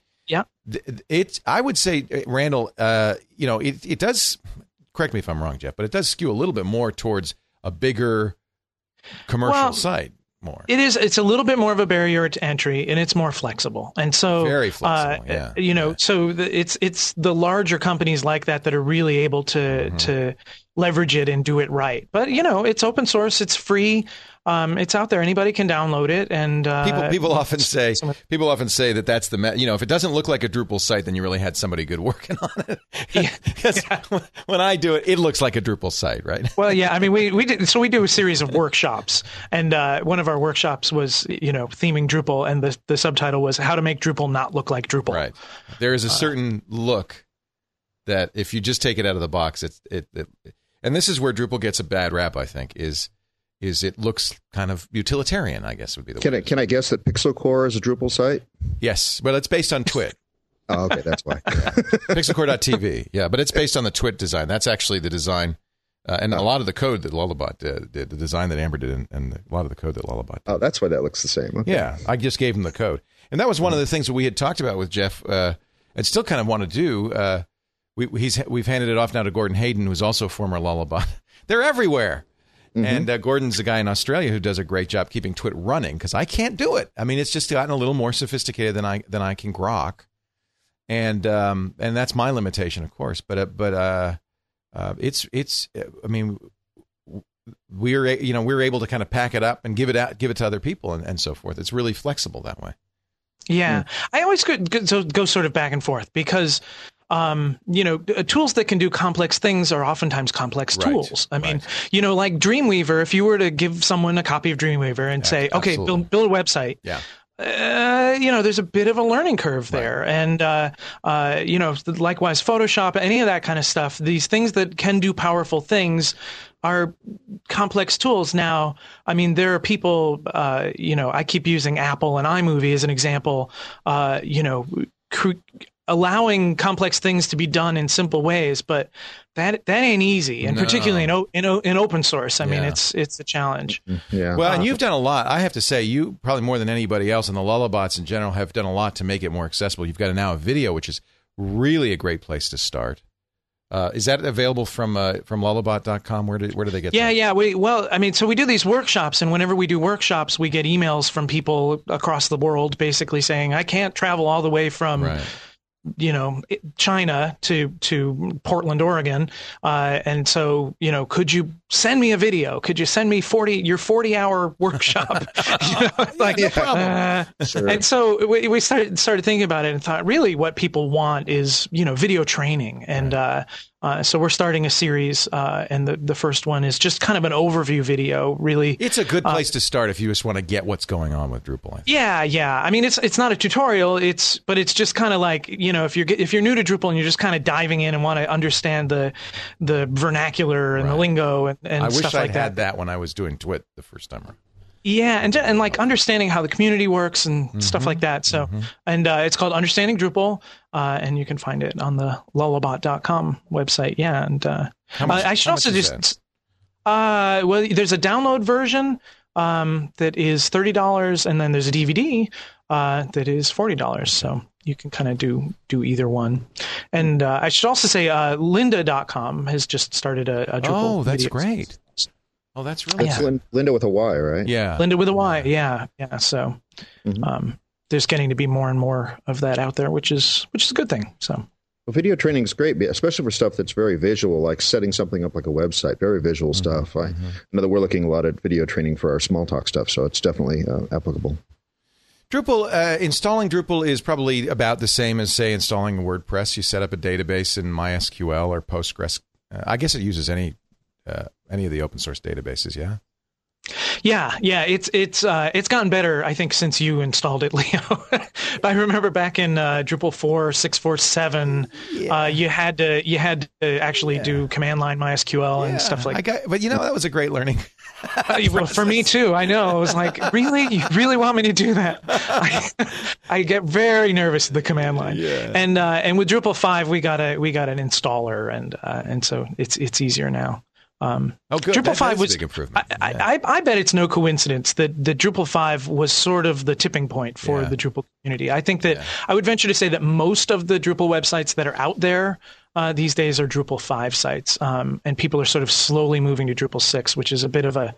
I would say, Randall, it does, correct me if I'm wrong, Jeff, but it does skew a little bit more towards a bigger commercial site. More. It's a little bit more of a barrier to entry, and it's more flexible. And so, very flexible. So it's the larger companies like that are really able to leverage it and do it right. But it's open source, it's free, it's out there. Anybody can download it. And people often say that that's the if it doesn't look like a Drupal site, then you really had somebody good working on it. Because when I do it, it looks like a Drupal site, right? Well, yeah. I mean, we do a series of workshops, and one of our workshops was theming Drupal, and the subtitle was how to make Drupal not look like Drupal. Right. There is a certain look that if you just take it out of the box, and this is where Drupal gets a bad rap, I think, is it looks kind of utilitarian, I guess would be the word. Can I guess that Pixel Core is a Drupal site? Yes, but it's based on Twit. Oh, okay, that's why. Pixelcore.tv, yeah, but it's based on the Twit design. That's actually the design, and a lot of the code that Lullabot did, the design that Amber did, and a lot of the code that Lullabot did. Oh, that's why that looks the same. Okay. Yeah, I just gave him the code. And that was one of the things that we had talked about with Jeff, and still kind of want to do. We've handed it off now to Gordon Hayden, who's also a former Lullabot. They're everywhere. Mm-hmm. And Gordon's a guy in Australia who does a great job keeping Twit running, because I can't do it. I mean, it's just gotten a little more sophisticated than I can grok, and that's my limitation, of course. But it's I mean, we're able to kind of pack it up and give it to other people and so forth. It's really flexible that way. Yeah, I always go sort of back and forth because. Tools that can do complex things are oftentimes complex tools. I mean, like Dreamweaver, if you were to give someone a copy of Dreamweaver and say, okay, build a website. Yeah. There's a bit of a learning curve there. And, likewise, Photoshop, any of that kind of stuff, these things that can do powerful things are complex tools. Now, I mean, there are people, I keep using Apple and iMovie as an example, allowing complex things to be done in simple ways, but that ain't easy, and particularly in open source. I mean, it's a challenge. Yeah. Well, and you've done a lot. I have to say, you probably more than anybody else, and the Lullabots in general have done a lot to make it more accessible. You've got now a video, which is really a great place to start. Is that available from lullabot.com? Where do they get that? Yeah. So we do these workshops, and whenever we do workshops, we get emails from people across the world basically saying, I can't travel all the way from China to Portland, Oregon. And so, could you send me a video? Could you send me your 40-hour workshop? No problem. Sure. And so we started thinking about it and thought, really what people want is, video training. And, so we're starting a series, and the first one is just kind of an overview video. Really, it's a good place to start if you just want to get what's going on with Drupal. Yeah. I mean, it's not a tutorial. But it's just kind of like if you're new to Drupal and you're just kind of diving in and want to understand the vernacular and the lingo and I stuff like that. I wish I had that when I was doing Twit the first time around. Yeah, and like understanding how the community works and stuff like that. So, and it's called Understanding Drupal, and you can find it on the lullabot.com website. Yeah, and I should also just well, there's a download version that is $30, and then there's a DVD that is $40. So you can kind of do either one. And I should also say lynda.com has just started a Drupal. Oh, that's video. great. Oh, that's really That's Lynda with a Y, right? Yeah. Lynda with a Y. Yeah. So there's getting to be more and more of that out there, which is a good thing. So. Well, video training is great, especially for stuff that's very visual, like setting something up like a website, very visual stuff. I know that we're looking a lot at video training for our Smalltalk stuff, so it's definitely applicable. Drupal, installing Drupal is probably about the same as, say, installing WordPress. You set up a database in MySQL or Postgres. I guess it uses any of the open source databases, yeah? Yeah. It's gotten better, I think, since you installed it, Leo. I remember back in Drupal 4, 647, you had to actually do command line MySQL and stuff like that. But that was a great learning. Well, for me too. I know. I was like, really? You really want me to do that? I get very nervous at the command line. Yeah. And with Drupal 5, we got an installer, and so it's easier now. Good. Drupal 5 was a big improvement. I bet it's no coincidence that Drupal 5 was sort of the tipping point for the Drupal community. I think that I would venture to say that most of the Drupal websites that are out there these days are Drupal 5 sites, and people are sort of slowly moving to Drupal 6, which is a bit of a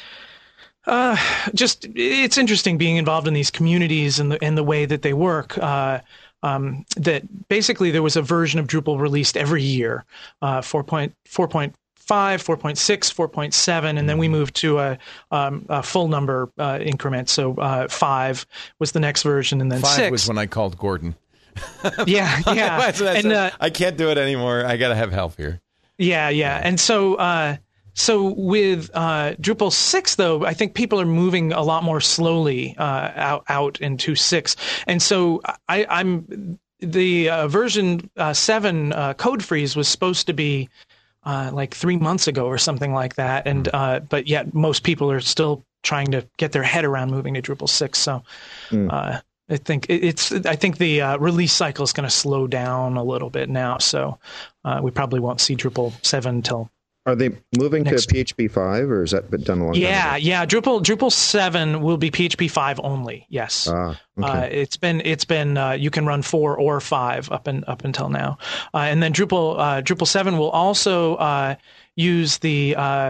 it's interesting being involved in these communities and the way that they work. That basically there was a version of Drupal released every year, 4.5, 4.6, 4.7, and then we moved to a full number increment. So 5 was the next version, and then 5 6 was when I called Gordon. Yeah. And I can't do it anymore. I got to have help here. Yeah. And so with Drupal 6, though, I think people are moving a lot more slowly out into 6, and so I'm the version 7 code freeze was supposed to be like 3 months ago or something like that, and but yet most people are still trying to get their head around moving to Drupal 6. So I think the release cycle is going to slow down a little bit now. So we probably won't see Drupal 7 till. Are they moving to PHP 5, or has that been done a long time ago? Yeah. Drupal 7 will be PHP 5 only. Yes. Okay. It's been you can run 4 or 5 up until now, and then Drupal 7 will also use the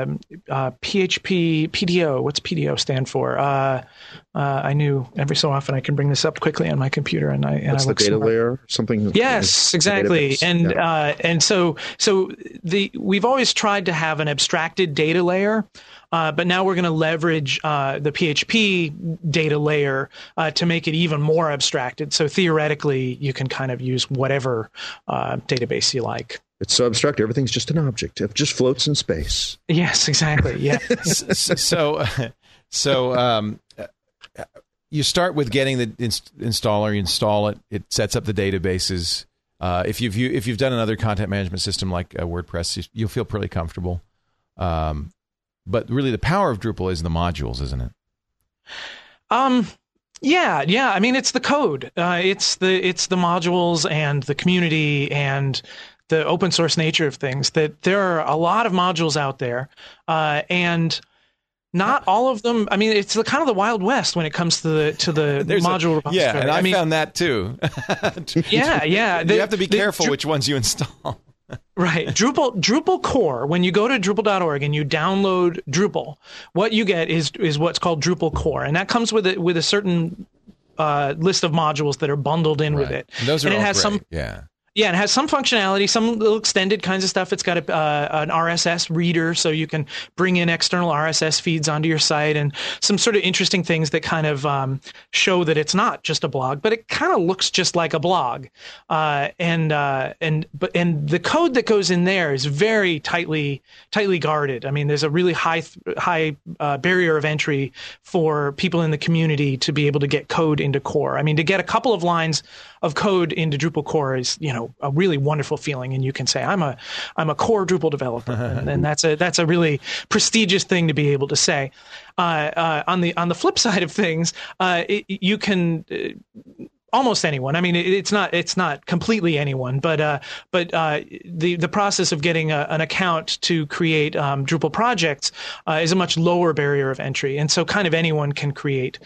PHP PDO. What's PDO stand for? I knew every so often I can bring this up quickly on my computer, and I the data layer, something. Yes, exactly. And so we've always tried to have an abstracted data layer, but now we're going to leverage the PHP data layer to make it even more abstracted. So theoretically, you can kind of use whatever database you like. It's so abstract. Everything's just an object. It just floats in space. Yes, exactly. Yeah. So you start with getting the installer. You install it. It sets up the databases. If you've done another content management system like WordPress, you'll feel pretty comfortable. But really, the power of Drupal is the modules, isn't it? Yeah. I mean, it's the code. It's the modules and the community and the open source nature of things. That there are a lot of modules out there, and not all of them. I mean, it's kind of the Wild West when it comes to the module repository. Yeah, and I found that too. Yeah. You have to be careful which ones you install. Right. Drupal core, when you go to Drupal.org and you download Drupal, what you get is what's called Drupal core. And that comes with a certain list of modules that are bundled in with it. And those are and all it has great. Yeah, it has some functionality, some little extended kinds of stuff. It's got an RSS reader, so you can bring in external RSS feeds onto your site, and some sort of interesting things that kind of show that it's not just a blog, but it kind of looks just like a blog. And the code that goes in there is very tightly guarded. I mean, there's a really high barrier of entry for people in the community to be able to get code into core. I mean, to get a couple of lines code into Drupal core is, a really wonderful feeling. And you can say, I'm a core Drupal developer. and that's a really prestigious thing to be able to say. On the flip side of things, you can almost anyone. I mean, it's not completely anyone, but the process of getting an account to create Drupal projects is a much lower barrier of entry, and so kind of anyone can create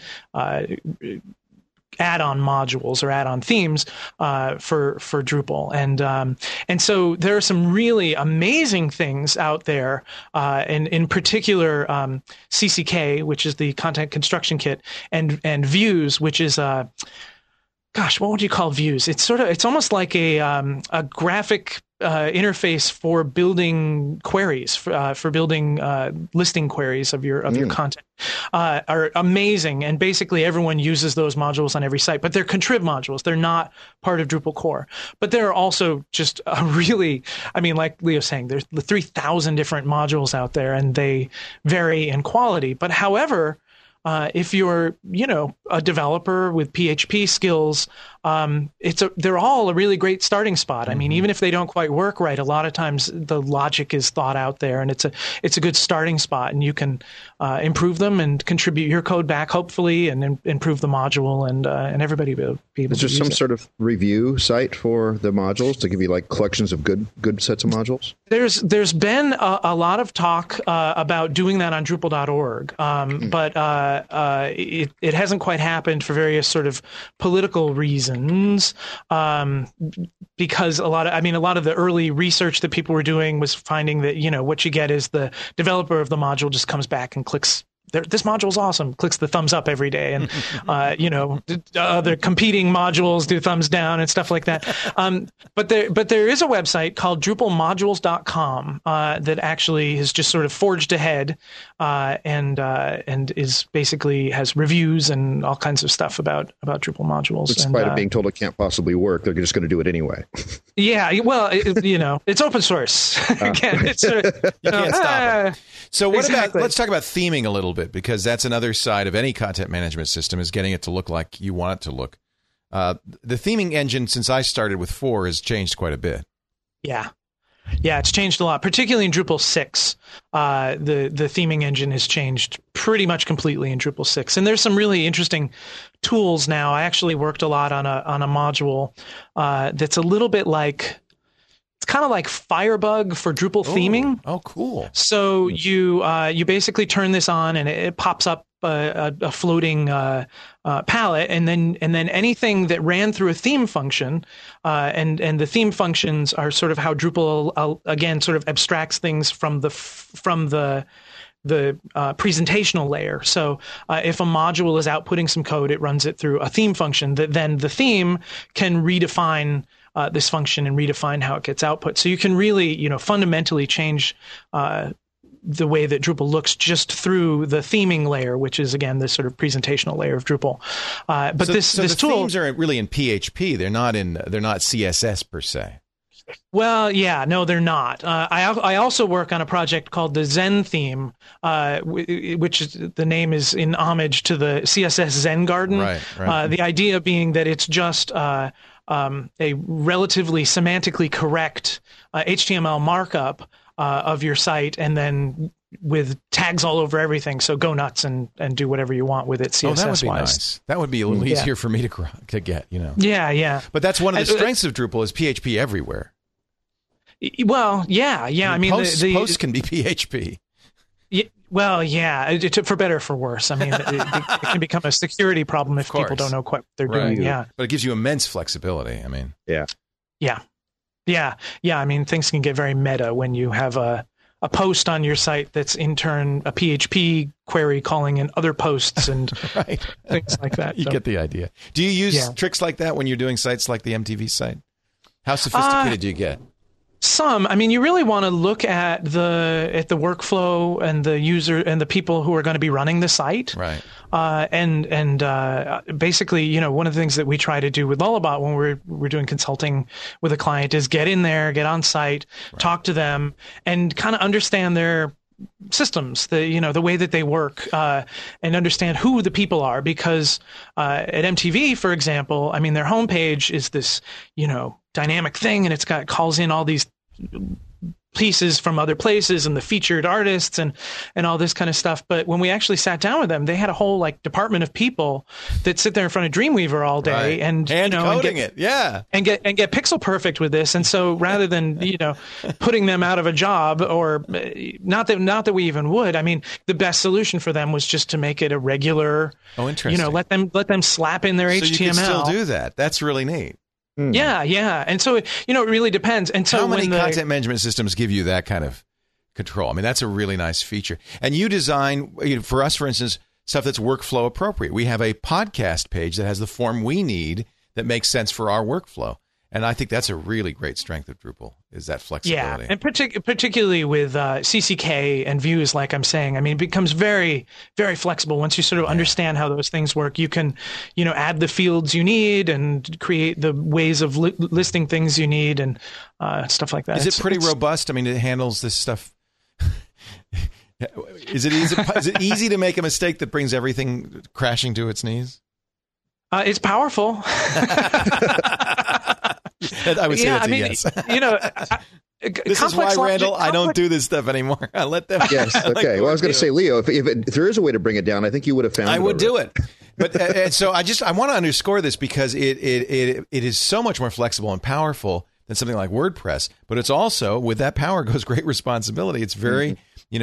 add-on modules or add-on themes for Drupal, and so there are some really amazing things out there, and in particular CCK, which is the Content Construction Kit, and Views, which is gosh, what would you call Views? It's almost like a graphic interface for building queries, for building listing queries of your content. Are amazing, and basically everyone uses those modules on every site. But they're contrib modules; they're not part of Drupal core. But there are also just like Leo's saying, there's 3,000 different modules out there, and they vary in quality. But however, if you're, a developer with PHP skills, they're all a really great starting spot. I mean, even if they don't quite work right, a lot of times the logic is thought out there, and it's a good starting spot, and you can improve them and contribute your code back, hopefully, and improve the module, and everybody will be able to use it. Is there some sort of review site for the modules to give you like collections of good sets of modules? There's been a lot of talk about doing that on Drupal.org, but it hasn't quite happened for various sort of political reasons. Because a lot of the early research that people were doing was finding that, what you get is the developer of the module just comes back and clicks, this module's awesome, clicks the thumbs up every day, and the competing modules do thumbs down and stuff like that. But there is a website called DrupalModules.com that actually has just sort of forged ahead, and is basically has reviews and all kinds of stuff about Drupal modules. In spite of being told it can't possibly work, they're just going to do it anyway. Yeah, well, it's open source. Again, it's you can't stop it. So what about? Let's talk about theming a little bit, because that's another side of any content management system, is getting it to look like you want it to look. The theming engine, since I started with 4, has changed quite a bit. Yeah, it's changed a lot, particularly in Drupal 6. The theming engine has changed pretty much completely in Drupal 6, and there's some really interesting tools now. I actually worked a lot on a module that's a little bit like. It's kind of like Firebug for Drupal theming. Oh, cool! So you basically turn this on, and it pops up a floating palette, and then anything that ran through a theme function, and the theme functions are sort of how Drupal again sort of abstracts things from the presentational layer. So if a module is outputting some code, it runs it through a theme function that then the theme can redefine this function and redefine how it gets output. So you can really, fundamentally change the way that Drupal looks just through the theming layer, which is again this sort of presentational layer of Drupal. But this tool, themes are really in PHP. They're not CSS per se. Well, yeah, no, they're not. I also work on a project called the Zen theme, which is, the name is in homage to the CSS Zen Garden. Right. The idea being that it's just a relatively semantically correct HTML markup of your site, and then with tags all over everything. So go nuts and do whatever you want with it CSS-wise. That would be nice. That would be a little easier for me to get, Yeah. But that's one of the strengths of Drupal is PHP everywhere. Well, yeah. I mean, posts can be PHP. Well, yeah, for better or for worse. I mean, it can become a security problem if people don't know quite what they're doing. Yeah, but it gives you immense flexibility. I mean, yeah. I mean, things can get very meta when you have a post on your site that's in turn a PHP query calling in other posts and things like that. You get the idea. Do you use tricks like that when you're doing sites like the MTV site? How sophisticated do you get? Some. I mean, you really want to look at the weurkflow and the user and the people who are going to be running the site. Right. And basically, one of the things that we try to do with Lullabot when we're doing consulting with a client is get in there, get on site, talk to them, and kind of understand their systems, the way that they work, and understand who the people are. Because at MTV, for example, I mean, their homepage is this, dynamic thing, and calls in all these pieces from other places and the featured artists and all this kind of stuff. But when we actually sat down with them, they had a whole department of people that sit there in front of Dreamweaver all day and coding it. Yeah. And get pixel perfect with this. And so rather than, putting them out of a job, or not that we even would, I mean, the best solution for them was just to make it a regular, interesting. Let them slap in their HTML. You can still do that. That's really neat. Yeah. And so, it really depends. And so how many content management systems give you that kind of control? I mean, that's a really nice feature. And you design, for us, for instance, stuff that's workflow appropriate. We have a podcast page that has the form we need that makes sense for our workflow. And I think that's a really great strength of Drupal, is that flexibility. Yeah, and particularly with CCK and views, like I'm saying, I mean, it becomes very, very flexible. Once you sort of understand how those things work, you can, add the fields you need and create the ways of listing things you need and stuff like that. Is it pretty robust? I mean, it handles this stuff. Is it easy to make a mistake that brings everything crashing to its knees? It's powerful. I would say that's a yes. This is why, Randall, I don't do this stuff anymore. I let them. Yes. Okay. Well, I was going to say, Leo, if there is a way to bring it down, I think you would have found it. I would do it. But so I want to underscore this because it is so much more flexible and powerful than something like WordPress. But it's also, with that power goes great responsibility. It's very,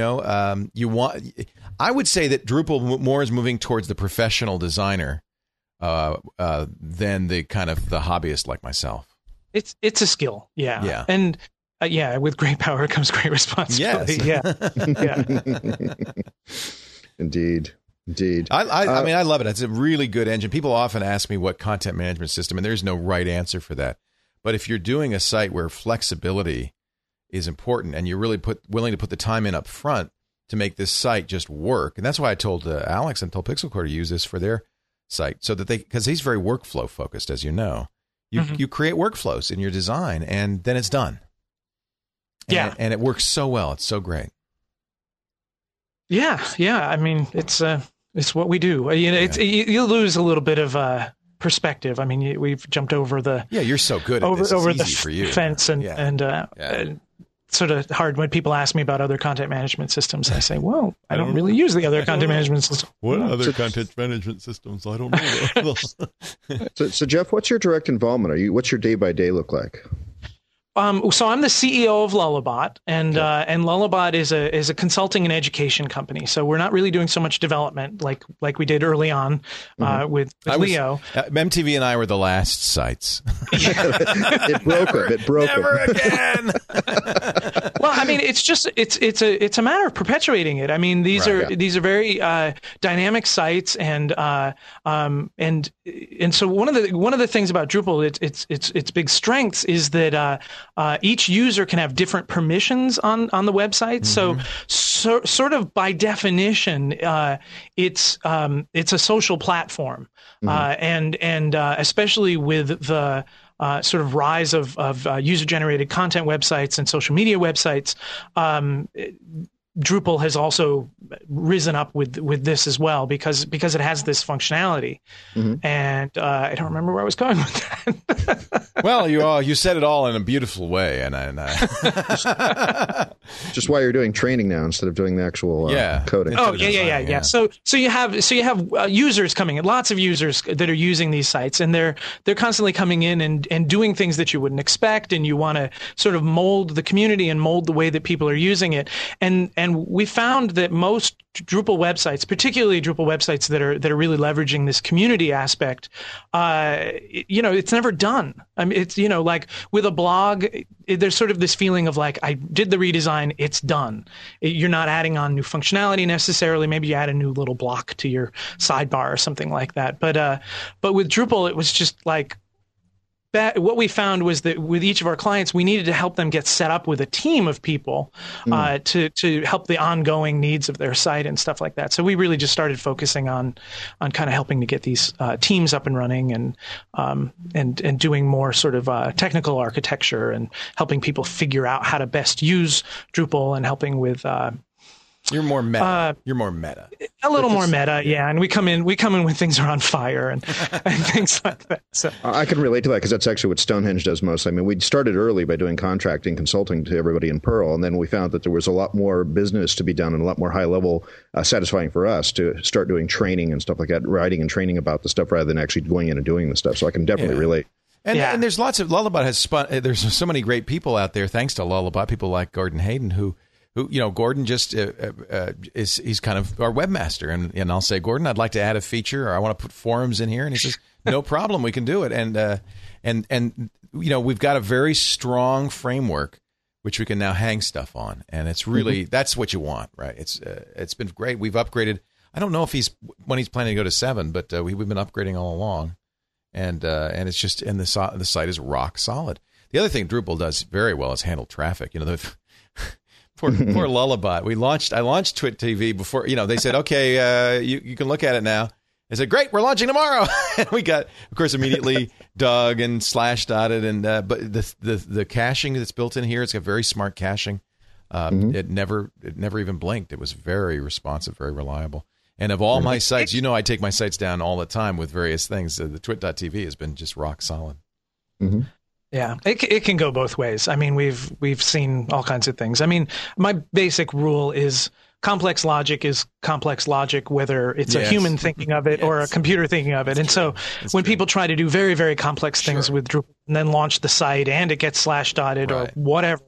I would say that Drupal more is moving towards the professional designer than the kind of the hobbyist like myself. It's a skill, yeah. And with great power comes great responsibility. Yes. Yeah. Indeed. I mean, I love it. It's a really good engine. People often ask me what content management system, and there's no right answer for that. But if you're doing a site where flexibility is important, and you're really willing to put the time in up front to make this site just work, and that's why I told Alex and told Pixel Core to use this for their site, so that because he's very workflow focused, as you know. You create workflows in your design, and then it's done. And it works so well. It's so great. Yeah. I mean, it's what we do. You lose a little bit of perspective. I mean, we've jumped over the you're so good at this. Over it's the easy for you. fence, and sort of hard when people ask me about other content management systems. I say, well, I don't really use the other content management systems. What other content management systems? I don't know. So Jeff, what's your direct involvement? What's your day-by-day look like? So I'm the CEO of Lullabot, and Lullabot is a consulting and education company. So we're not really doing so much development like we did early on with Leo. MTV and I were the last sites. It broke them. Never again. Well, I mean, it's a matter of perpetuating it. I mean, these are very dynamic sites, and so one of the things about Drupal, its big strengths is that each user can have different permissions on the website. So sort of by definition, it's a social platform, and especially with the sort of rise of user-generated content websites and social media websites, Drupal has also risen up with this as well because it has this functionality. And I don't remember where I was going with that. Well, you said it all in a beautiful way, and just why you're doing training now instead of doing the actual coding. Oh, yeah. So you have users coming in, lots of users that are using these sites, and they're constantly coming in and doing things that you wouldn't expect, and you want to sort of mold the community and mold the way that people are using it. And we found that most Drupal websites, particularly Drupal websites that are really leveraging this community aspect, it's never done. I mean, it's, like with a blog, there's sort of this feeling of like, I did the redesign, it's done. You're not adding on new functionality necessarily. Maybe you add a new little block to your sidebar or something like that. But with Drupal, it was just like, what we found was that with each of our clients, we needed to help them get set up with a team of people to help the ongoing needs of their site and stuff like that. So we really just started focusing on kind of helping to get these teams up and running and doing more sort of technical architecture and helping people figure out how to best use Drupal and helping with You're more meta. You're more meta. A little more meta, yeah. And we come in when things are on fire and things like that. So I can relate to that because that's actually what Stonehenge does most. I mean, we started early by doing contracting, consulting to everybody in Pearl, and then we found that there was a lot more business to be done and a lot more high level, satisfying for us to start doing training and stuff like that, writing and training about the stuff rather than actually going in and doing the stuff. So I can definitely relate. And there's lots of Lullabot has spun. There's so many great people out there, thanks to Lullabot. People like Gordon Hayden, who Gordon just he's kind of our webmaster, and I'll say, Gordon, I'd like to add a feature, or I want to put forums in here, and he says, no problem, we can do it. And we've got a very strong framework which we can now hang stuff on, and it's really that's what you want, right? It's been great. We've upgraded. I don't know if he's planning to go to 7, but we've been upgrading all along. And it's just the site is rock solid. The other thing Drupal does very well is handle traffic. Poor Lullabot. I launched Twit TV before. They said, okay, you can look at it now. I said, great, we're launching tomorrow. And we got, of course, immediately dug and slash-dotted, and but the caching that's built in here, it's got very smart caching. It never even blinked. It was very responsive, very reliable. And of all my sites, I take my sites down all the time with various things. The Twit.tv has been just rock solid. Mm-hmm. Yeah, it can go both ways. I mean, we've seen all kinds of things. I mean, my basic rule is complex logic is complex logic, whether it's a human thinking of it or a computer thinking of it. That's true. So when people try to do very, very complex things with Drupal and then launch the site and it gets slash-dotted or whatever,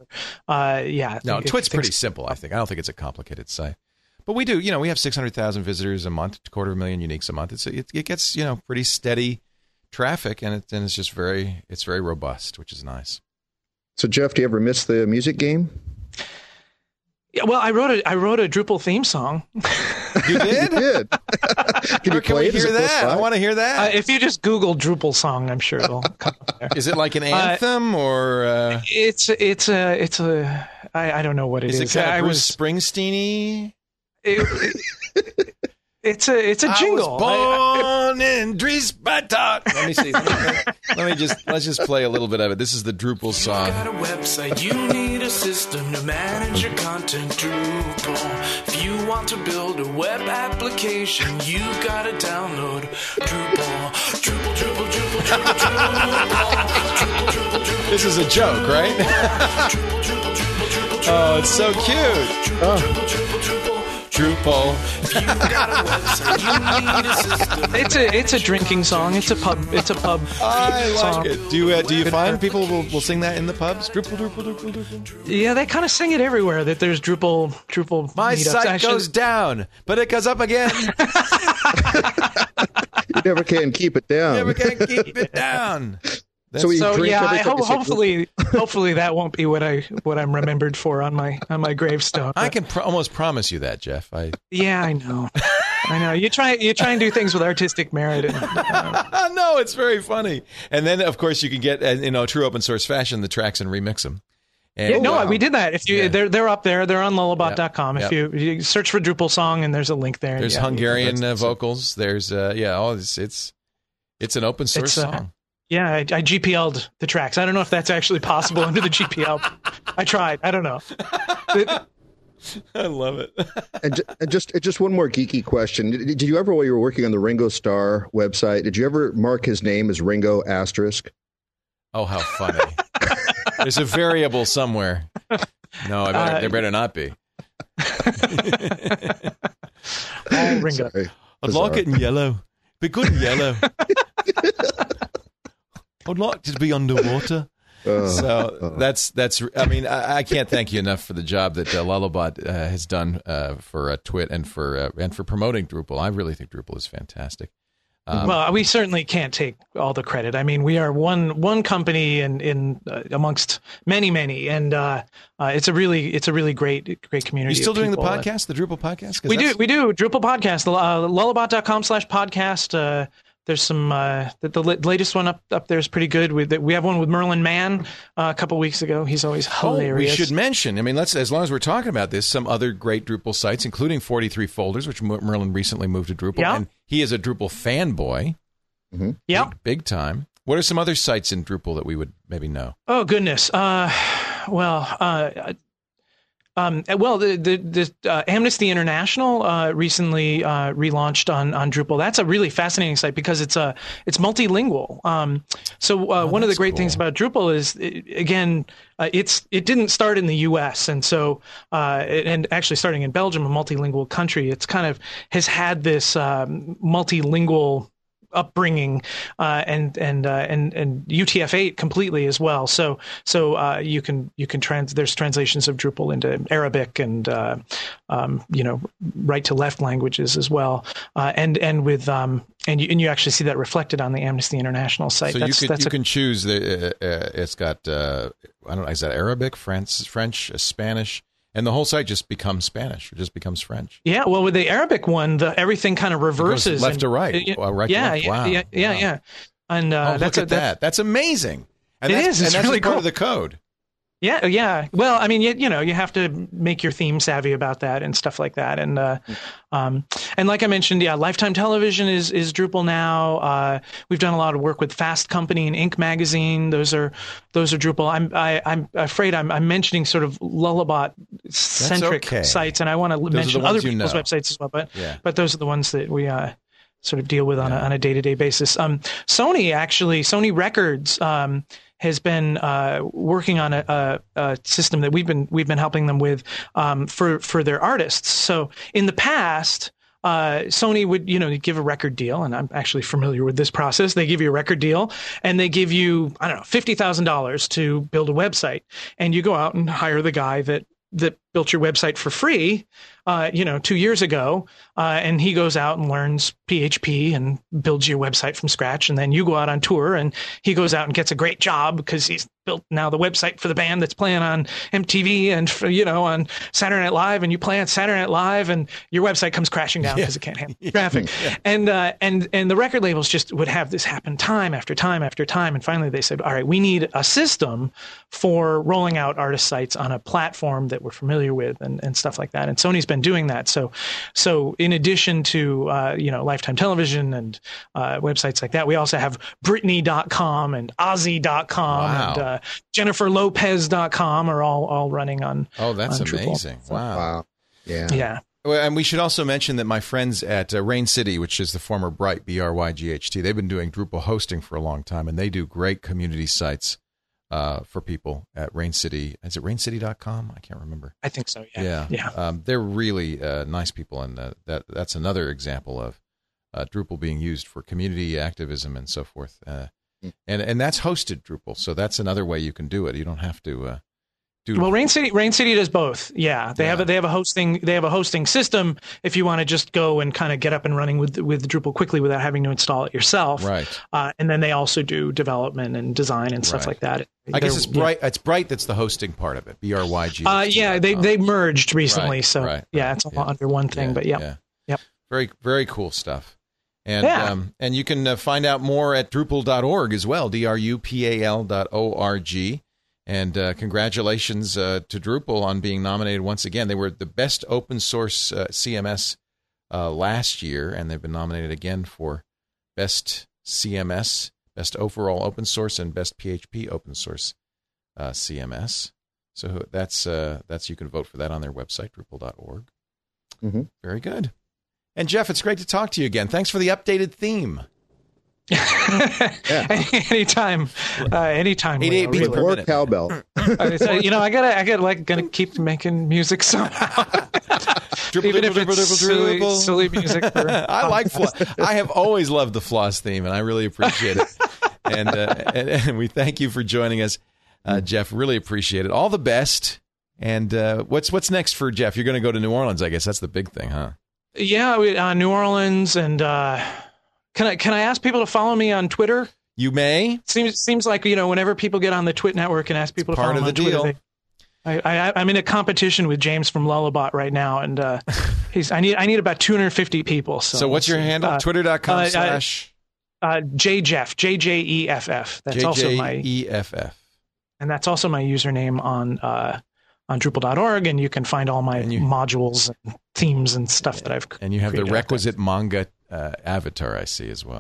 No, Twit's pretty simple, I think. I don't think it's a complicated site. But we do, we have 600,000 visitors a month, 250,000 uniques a month. It gets, pretty steady traffic, and it's just very robust, which is nice. So, Jeff, do you ever miss the music game? Yeah, well, I wrote a Drupal theme song. You did? You did. Can we hear that? I want to hear that. If you just Google Drupal song, I'm sure it'll come up there. Is it like an anthem or? It's a I don't know what it is. Is it kind of Bruce Springsteen-y? It's a jingle. I was born in Dries-Batot. Let me see. Let's just play a little bit of it. This is the Drupal song. You got a website, you need a system to manage your content. Drupal. If you want to build a web application, you gotta download Drupal. Drupal. This is a joke, right? Oh, it's so cute. Drupal. It's a drinking song. It's a pub. I like song. it. Do you find people will sing that in the pubs? Drupal. Yeah, they kind of sing it everywhere. That there's Drupal. My meetups. site goes down, but it goes up again. You never can keep it down. Never can keep it down. Hopefully that won't be what I'm remembered for on my gravestone. I can almost promise you that, Jeff. Yeah, I know. You try and do things with artistic merit. And, no, it's very funny. And then, of course, you can get in true open source fashion the tracks and remix them. And, we did that. If you, they're up there. They're on lullabot.com. If you search for Drupal song, and there's a link there. There's Hungarian vocals. There's it's an open source song. Yeah, I GPL'd the tracks. I don't know if that's actually possible under the GPL. I tried. I don't know. I love it. And just one more geeky question. Did you ever, while you were working on the Ringo Starr website, did you ever mark his name as Ringo asterisk? Oh, how funny. There's a variable somewhere. No, there better not be. Ringo. Sorry. I'd like it in yellow. Be good in yellow. I'd like to be underwater. That's. I mean, I can't thank you enough for the job that Lullabot has done for Twit and for promoting Drupal. I really think Drupal is fantastic. Well, we certainly can't take all the credit. I mean, we are one company in amongst many, and it's a really great community. You still doing the podcast, the Drupal podcast? We do Drupal podcast, lullabot.com/podcast. There's some the latest one up there is pretty good. We have one with Merlin Mann a couple weeks ago. He's always hilarious. We should mention. I mean, as long as we're talking about this, some other great Drupal sites, including 43 Folders, which Merlin recently moved to Drupal, and he is a Drupal fanboy. Mm-hmm. Yeah, big time. What are some other sites in Drupal that we would maybe know? Oh goodness. Well, the Amnesty International recently relaunched on Drupal. That's a really fascinating site because it's multilingual. One of the great things about Drupal is, it didn't start in the U.S. and so and actually starting in Belgium, a multilingual country, it's kind of has had this multilingual upbringing and UTF-8 completely as well. So you can there's translations of Drupal into Arabic and right to left languages as well. And you actually see that reflected on the Amnesty International site. So you can choose it's got I don't know, is that Arabic, French, Spanish? And the whole site just becomes Spanish. It just becomes French. Yeah, well, with the Arabic one, everything kind of reverses. Left to right. Right to left. Wow. Yeah. And look at that. That's amazing. And it's that's really part cool. of the code. Yeah. Well, I mean, you have to make your theme savvy about that and stuff like that. And like I mentioned, Lifetime Television is Drupal now. We've done a lot of work with Fast Company and Inc. magazine. Those are Drupal. I'm afraid I'm mentioning sort of Lullabot centric sites, and I want to mention other people's websites as well. But those are the ones that we sort of deal with on a day-to-day basis. Sony Records has been working on a system that we've been helping them with for their artists. So in the past, Sony would give a record deal, and I'm actually familiar with this process. They give you a record deal, and they give you $50,000 to build a website, and you go out and hire the guy that built your website for free, 2 years ago, and he goes out and learns PHP and builds your website from scratch. And then you go out on tour and he goes out and gets a great job because he's built now the website for the band that's playing on MTV and, on Saturday Night Live, and you play on Saturday Night Live and your website comes crashing down because it can't handle traffic. Yeah. And the record labels just would have this happen time after time after time. And finally they said, all right, we need a system for rolling out artist sites on a platform that we're familiar with and stuff like that. And Sony's been doing that. So in addition to, Lifetime Television and websites like that, we also have Britney.com and Ozzy.com and JenniferLopez.com are all running on. Oh, that's amazing. Drupal. Wow. Yeah. Well, and we should also mention that my friends at Rain City, which is the former Bright, BRYGHT, they've been doing Drupal hosting for a long time, and they do great community sites for people at Rain City. Is it raincity.com? I can't remember. I think so, yeah. They're really nice people, and that's another example of Drupal being used for community activism and so forth. And that's hosted Drupal, so that's another way you can do it. You don't have to do. Well, Rain City does both. Yeah, they have a hosting system if you want to just go and kind of get up and running with Drupal quickly without having to install it yourself. Right. And then they also do development and design and stuff like that. I guess it's Bright. It's Bright that's the hosting part of it. BRYG. They merged recently, it's all under one thing. But Yep. Very, very cool stuff. And and you can find out more at Drupal.org as well. DRUPAL.org. And congratulations to Drupal on being nominated once again. They were the best open source CMS last year, and they've been nominated again for best CMS, best overall open source, and best PHP open source CMS. So that's you can vote for that on their website, Drupal.org. Mm-hmm. Very good. And Jeff, it's great to talk to you again. Thanks for the updated theme. Anytime. 88 beats per minute. Cowbell. I gotta keep making music somehow. Even if it's silly music. I like Floss. I have always loved the Floss theme, and I really appreciate it. And we thank you for joining us, Jeff. Really appreciate it. All the best. And what's next for Jeff? You're going to go to New Orleans, I guess. That's the big thing, huh? Yeah, New Orleans, and can I ask people to follow me on Twitter? You may. Seems like whenever people get on the Twit network and ask people to follow them on Twitter, I'm in a competition with James from Lullabot right now, and I need about 250 people. So what's your handle? Twitter.com/ JJeff, JJEFF. That's also my EFF, and that's also my username on Drupal.org, and you can find all my modules and themes and stuff that I've and you have the requisite manga avatar, I see, as well.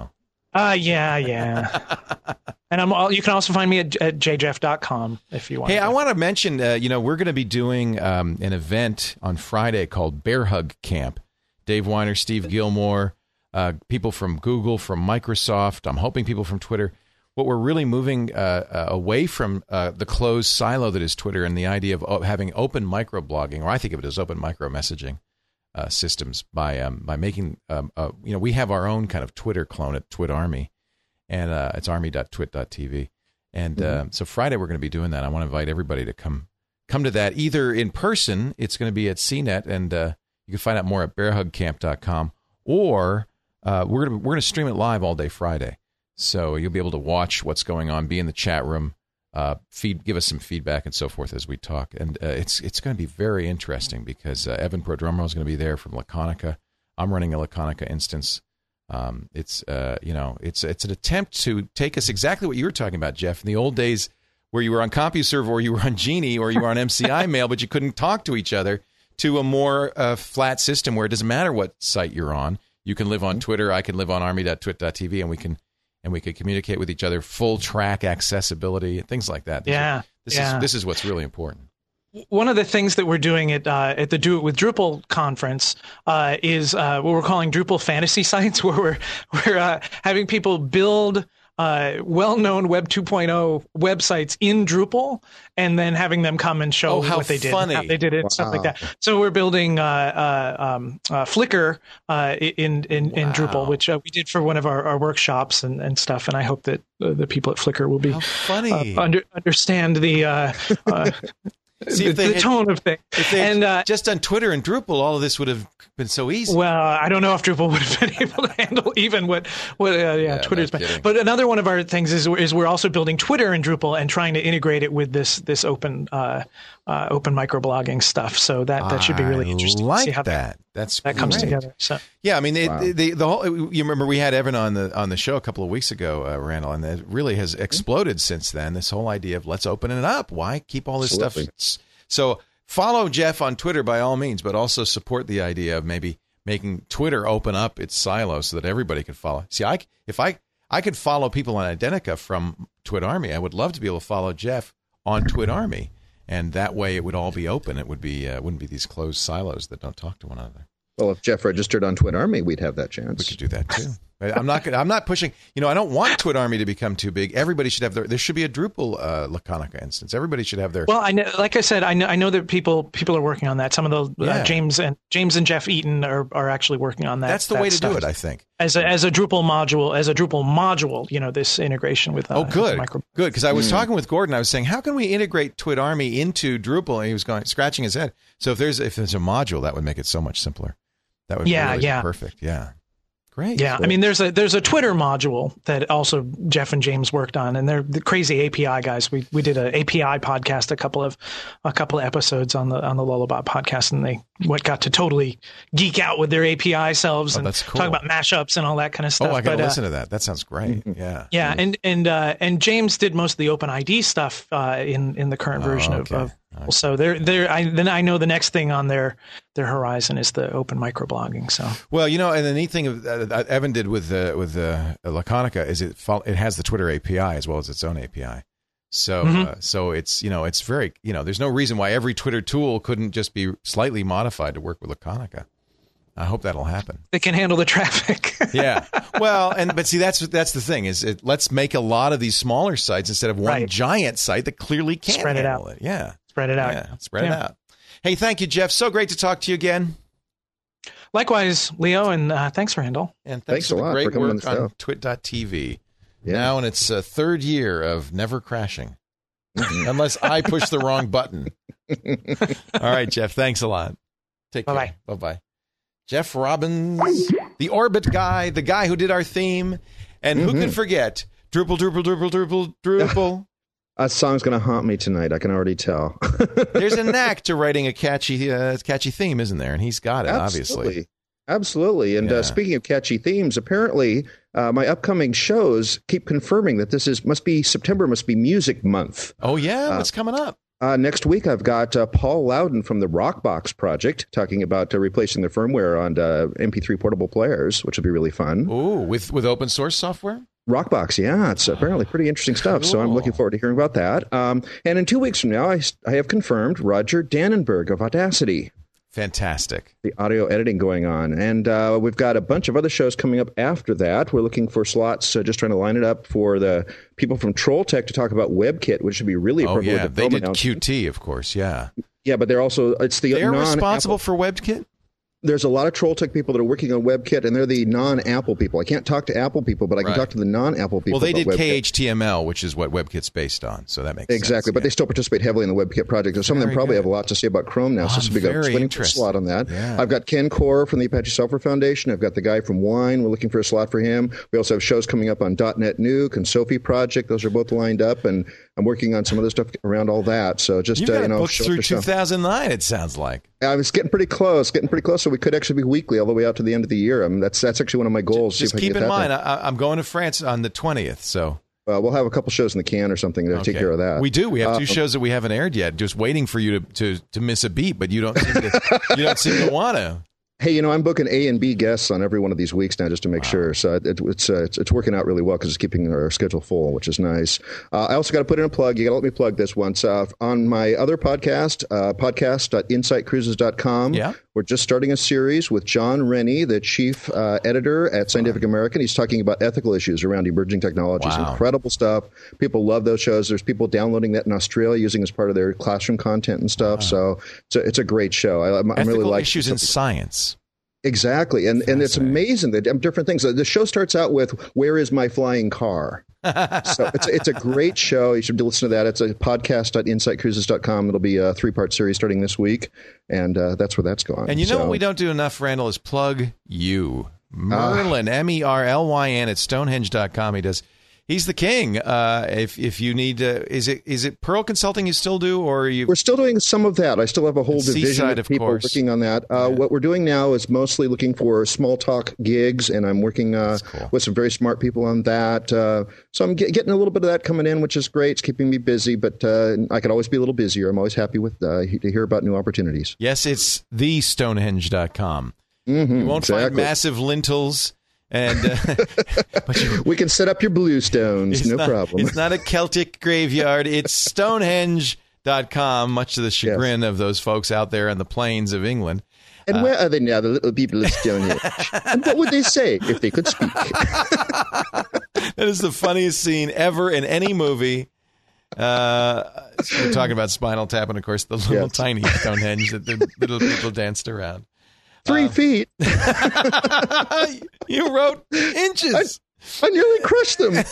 Yeah. And you can also find me at jjeff.com if you want. Hey, I want to mention, we're going to be doing an event on Friday called Bear Hug Camp. Dave Weiner, Steve Gilmore, people from Google, from Microsoft. I'm hoping people from Twitter. What we're really moving away from the closed silo that is Twitter and the idea of having open microblogging, or I think of it as open micro messaging systems by making, we have our own kind of Twitter clone at TwitArmy, and it's army.twit.tv. And so Friday we're going to be doing that. I want to invite everybody to come to that, either in person. It's going to be at CNET, and you can find out more at bearhugcamp.com, or we're going to stream it live all day Friday. So you'll be able to watch what's going on, be in the chat room, give us some feedback and so forth as we talk. And it's going to be very interesting because Evan Prodromou is going to be there from Laconica. I'm running a Laconica instance. It's an attempt to take us exactly what you were talking about, Jeff, in the old days where you were on CompuServe or you were on Genie or you were on MCI Mail, but you couldn't talk to each other, to a more flat system where it doesn't matter what site you're on. You can live on Twitter. I can live on army.twit.tv, and we can communicate with each other, full track accessibility, things like that. This is what's really important. One of the things that we're doing at the Do It with Drupal conference is what we're calling Drupal fantasy sites, where we're having people build well-known Web 2.0 websites in Drupal, and then having them come and show what they did, how they did it, stuff like that. So we're building Flickr in Drupal, which we did for one of our workshops and stuff. And I hope that the people at Flickr will be understand the tone of things. If they just on Twitter and Drupal, all of this would have been so easy. Well, I don't know if Drupal would have been able to handle even what Twitter's been. But another one of our things is we're also building Twitter in Drupal and trying to integrate it with this open microblogging stuff. So that should be really interesting. Like to see how that comes together. So yeah, I mean, the whole. You remember we had Evan on the show a couple of weeks ago, Randall, and it really has exploded since then. This whole idea of let's open it up. Why keep all this stuff? So follow Jeff on Twitter by all means, but also support the idea of maybe making Twitter open up its silo so that everybody could follow. See, if I could follow people on Identica from TwitArmy, I would love to be able to follow Jeff on TwitArmy, and that way it would all be open. It would be wouldn't be these closed silos that don't talk to one another. Well, if Jeff registered on TwitArmy, we'd have that chance. We could do that too. I'm not pushing. I don't want TwitArmy to become too big. Everybody should have there should be a Drupal Laconica instance. Everybody should have their. Well, I know, like I said, I know that people are working on that. Some of the James and Jeff Eaton are actually working on that. That's the way to do it, I think. As a Drupal module, this integration with. Good. Because I was talking with Gordon, I was saying, how can we integrate TwitArmy into Drupal? And he was scratching his head. So if there's a module, that would make it so much simpler. That would be perfect. Yeah. Great. Yeah, I mean, there's a Twitter module that also Jeff and James worked on, and they're the crazy API guys. We did an API podcast, a couple of episodes on the Lullabot podcast, and they got to totally geek out with their API selves and talk about mashups and all that kind of stuff. Oh, I got to listen to that. That sounds great. Yeah. Yeah, and James did most of the OpenID stuff in the current version of. So I know the next thing on their horizon is the open microblogging. So and the neat thing that Evan did with Laconica is it has the Twitter API as well as its own API. So so it's it's very there's no reason why every Twitter tool couldn't just be slightly modified to work with Laconica. I hope that'll happen. It can handle the traffic. Yeah. Well, but see, that's the thing let's make a lot of these smaller sites instead of one giant site that clearly can't handle it. Yeah. Spread it out. Yeah, spread it out. Hey, thank you, Jeff. So great to talk to you again. Likewise, Leo, and thanks, Randall. And thanks for the great work on twit.tv. Yeah. Now in its third year of never crashing, unless I push the wrong button. All right, Jeff, thanks a lot. Take care. Bye-bye. Bye-bye. Jeff Robbins, the Orbit guy, the guy who did our theme, and who can forget Drupal, Drupal, Drupal, Drupal, Drupal. That song's going to haunt me tonight. I can already tell. There's a knack to writing a catchy theme, isn't there? And he's got it, obviously. Absolutely. And speaking of catchy themes, apparently my upcoming shows keep confirming that September must be Music Month. Oh, yeah? What's coming up? Next week, I've got Paul Loudon from the Rockbox Project talking about replacing the firmware on MP3 portable players, which will be really fun. Ooh, with open source software? Rockbox, yeah. It's apparently pretty interesting stuff, so I'm looking forward to hearing about that. And in 2 weeks from now, I have confirmed Roger Dannenberg of Audacity. Fantastic. The audio editing going on. And we've got a bunch of other shows coming up after that. We're looking for slots, just trying to line it up for the people from Trolltech to talk about WebKit, which should be really appropriate. Oh, yeah. They did QT, of course, yeah. Yeah, but they're responsible for WebKit? There's a lot of Trolltech people that are working on WebKit, and they're the non-Apple people. I can't talk to Apple people, but I can talk to the non-Apple people. Well, they did WebKit. KHTML, which is what WebKit's based on, so that makes sense. Exactly, but they still participate heavily in the WebKit project. So some of them probably have a lot to say about Chrome now, so this will be a winning slot on that. Yeah. I've got Ken Core from the Apache Software Foundation. I've got the guy from Wine. We're looking for a slot for him. We also have shows coming up on .NET Nuke and Sophie Project. Those are both lined up, and I'm working on some other stuff around all that. So just, You've got books through 2009, it sounds like. I was getting pretty close, so we could actually be weekly all the way out to the end of the year. That's actually one of my goals. Just keep in mind, I'm going to France on the 20th, so we'll have a couple shows in the can or something to take care of that. We do. We have 2 shows that we haven't aired yet, just waiting for you to miss a beat, but you don't seem to want to. Hey, I'm booking A and B guests on every one of these weeks now just to make sure. So it's working out really well because it's keeping our schedule full, which is nice. I also got to put in a plug. You got to let me plug this once. On my other podcast, podcast.insightcruises.com, we're just starting a series with John Rennie, the chief editor at Scientific American. He's talking about ethical issues around emerging technologies. Wow. Incredible stuff. People love those shows. There's people downloading that in Australia using as part of their classroom content and stuff. Wow. So it's a great show. I'm really liking issues in science. Exactly. And it's amazing that different things. The show starts out with, where is my flying car? So it's a great show. You should listen to that. It's a podcast.insightcruises.com. It'll be a 3-part series starting this week. And that's where that's going. And what we don't do enough, Randall, is plug you. Merlin, Merlyn at Stonehenge.com. He's the king. If you need, is it Pearl Consulting you still do, or we're still doing some of that. I still have a whole division of people working on that. What we're doing now is mostly looking for small talk gigs, and I'm working with some very smart people on that. So I'm getting a little bit of that coming in, which is great. It's keeping me busy, but I could always be a little busier. I'm always happy to hear about new opportunities. Yes, it's thestonehenge.com. You won't find massive lintels. And we can set up your bluestones, no problem. It's not a Celtic graveyard. It's Stonehenge.com, much to the chagrin of those folks out there in the plains of England. And where are they now, the little people of Stonehenge? And what would they say if they could speak? That is the funniest scene ever in any movie. We're talking about Spinal Tap, and of course the little tiny Stonehenge that the little people danced around. 3 feet. You wrote inches. I nearly crushed them.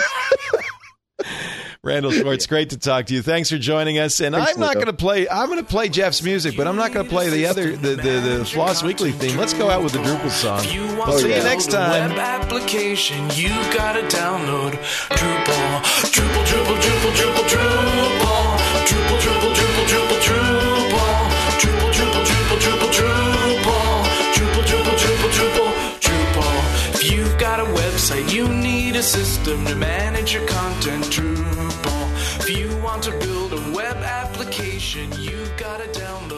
Randall Schwartz, great to talk to you. Thanks for joining us. And I'm going to play Jeff's music, but I'm not going to play the Floss Weekly theme. Let's go out with the Drupal song. We'll see you next time. Web application, you gotta download Drupal. Drupal, Drupal, Drupal, Drupal, Drupal. Drupal, Drupal, Drupal, Drupal, Drupal. Drupal, Drupal, Drupal, Drupal, Drupal. Drupal, Drupal, Drupal, Drupal, Drupal. If you've got a website, you need a system to manage your content. Drupal. If you want to build a web application, you gotta download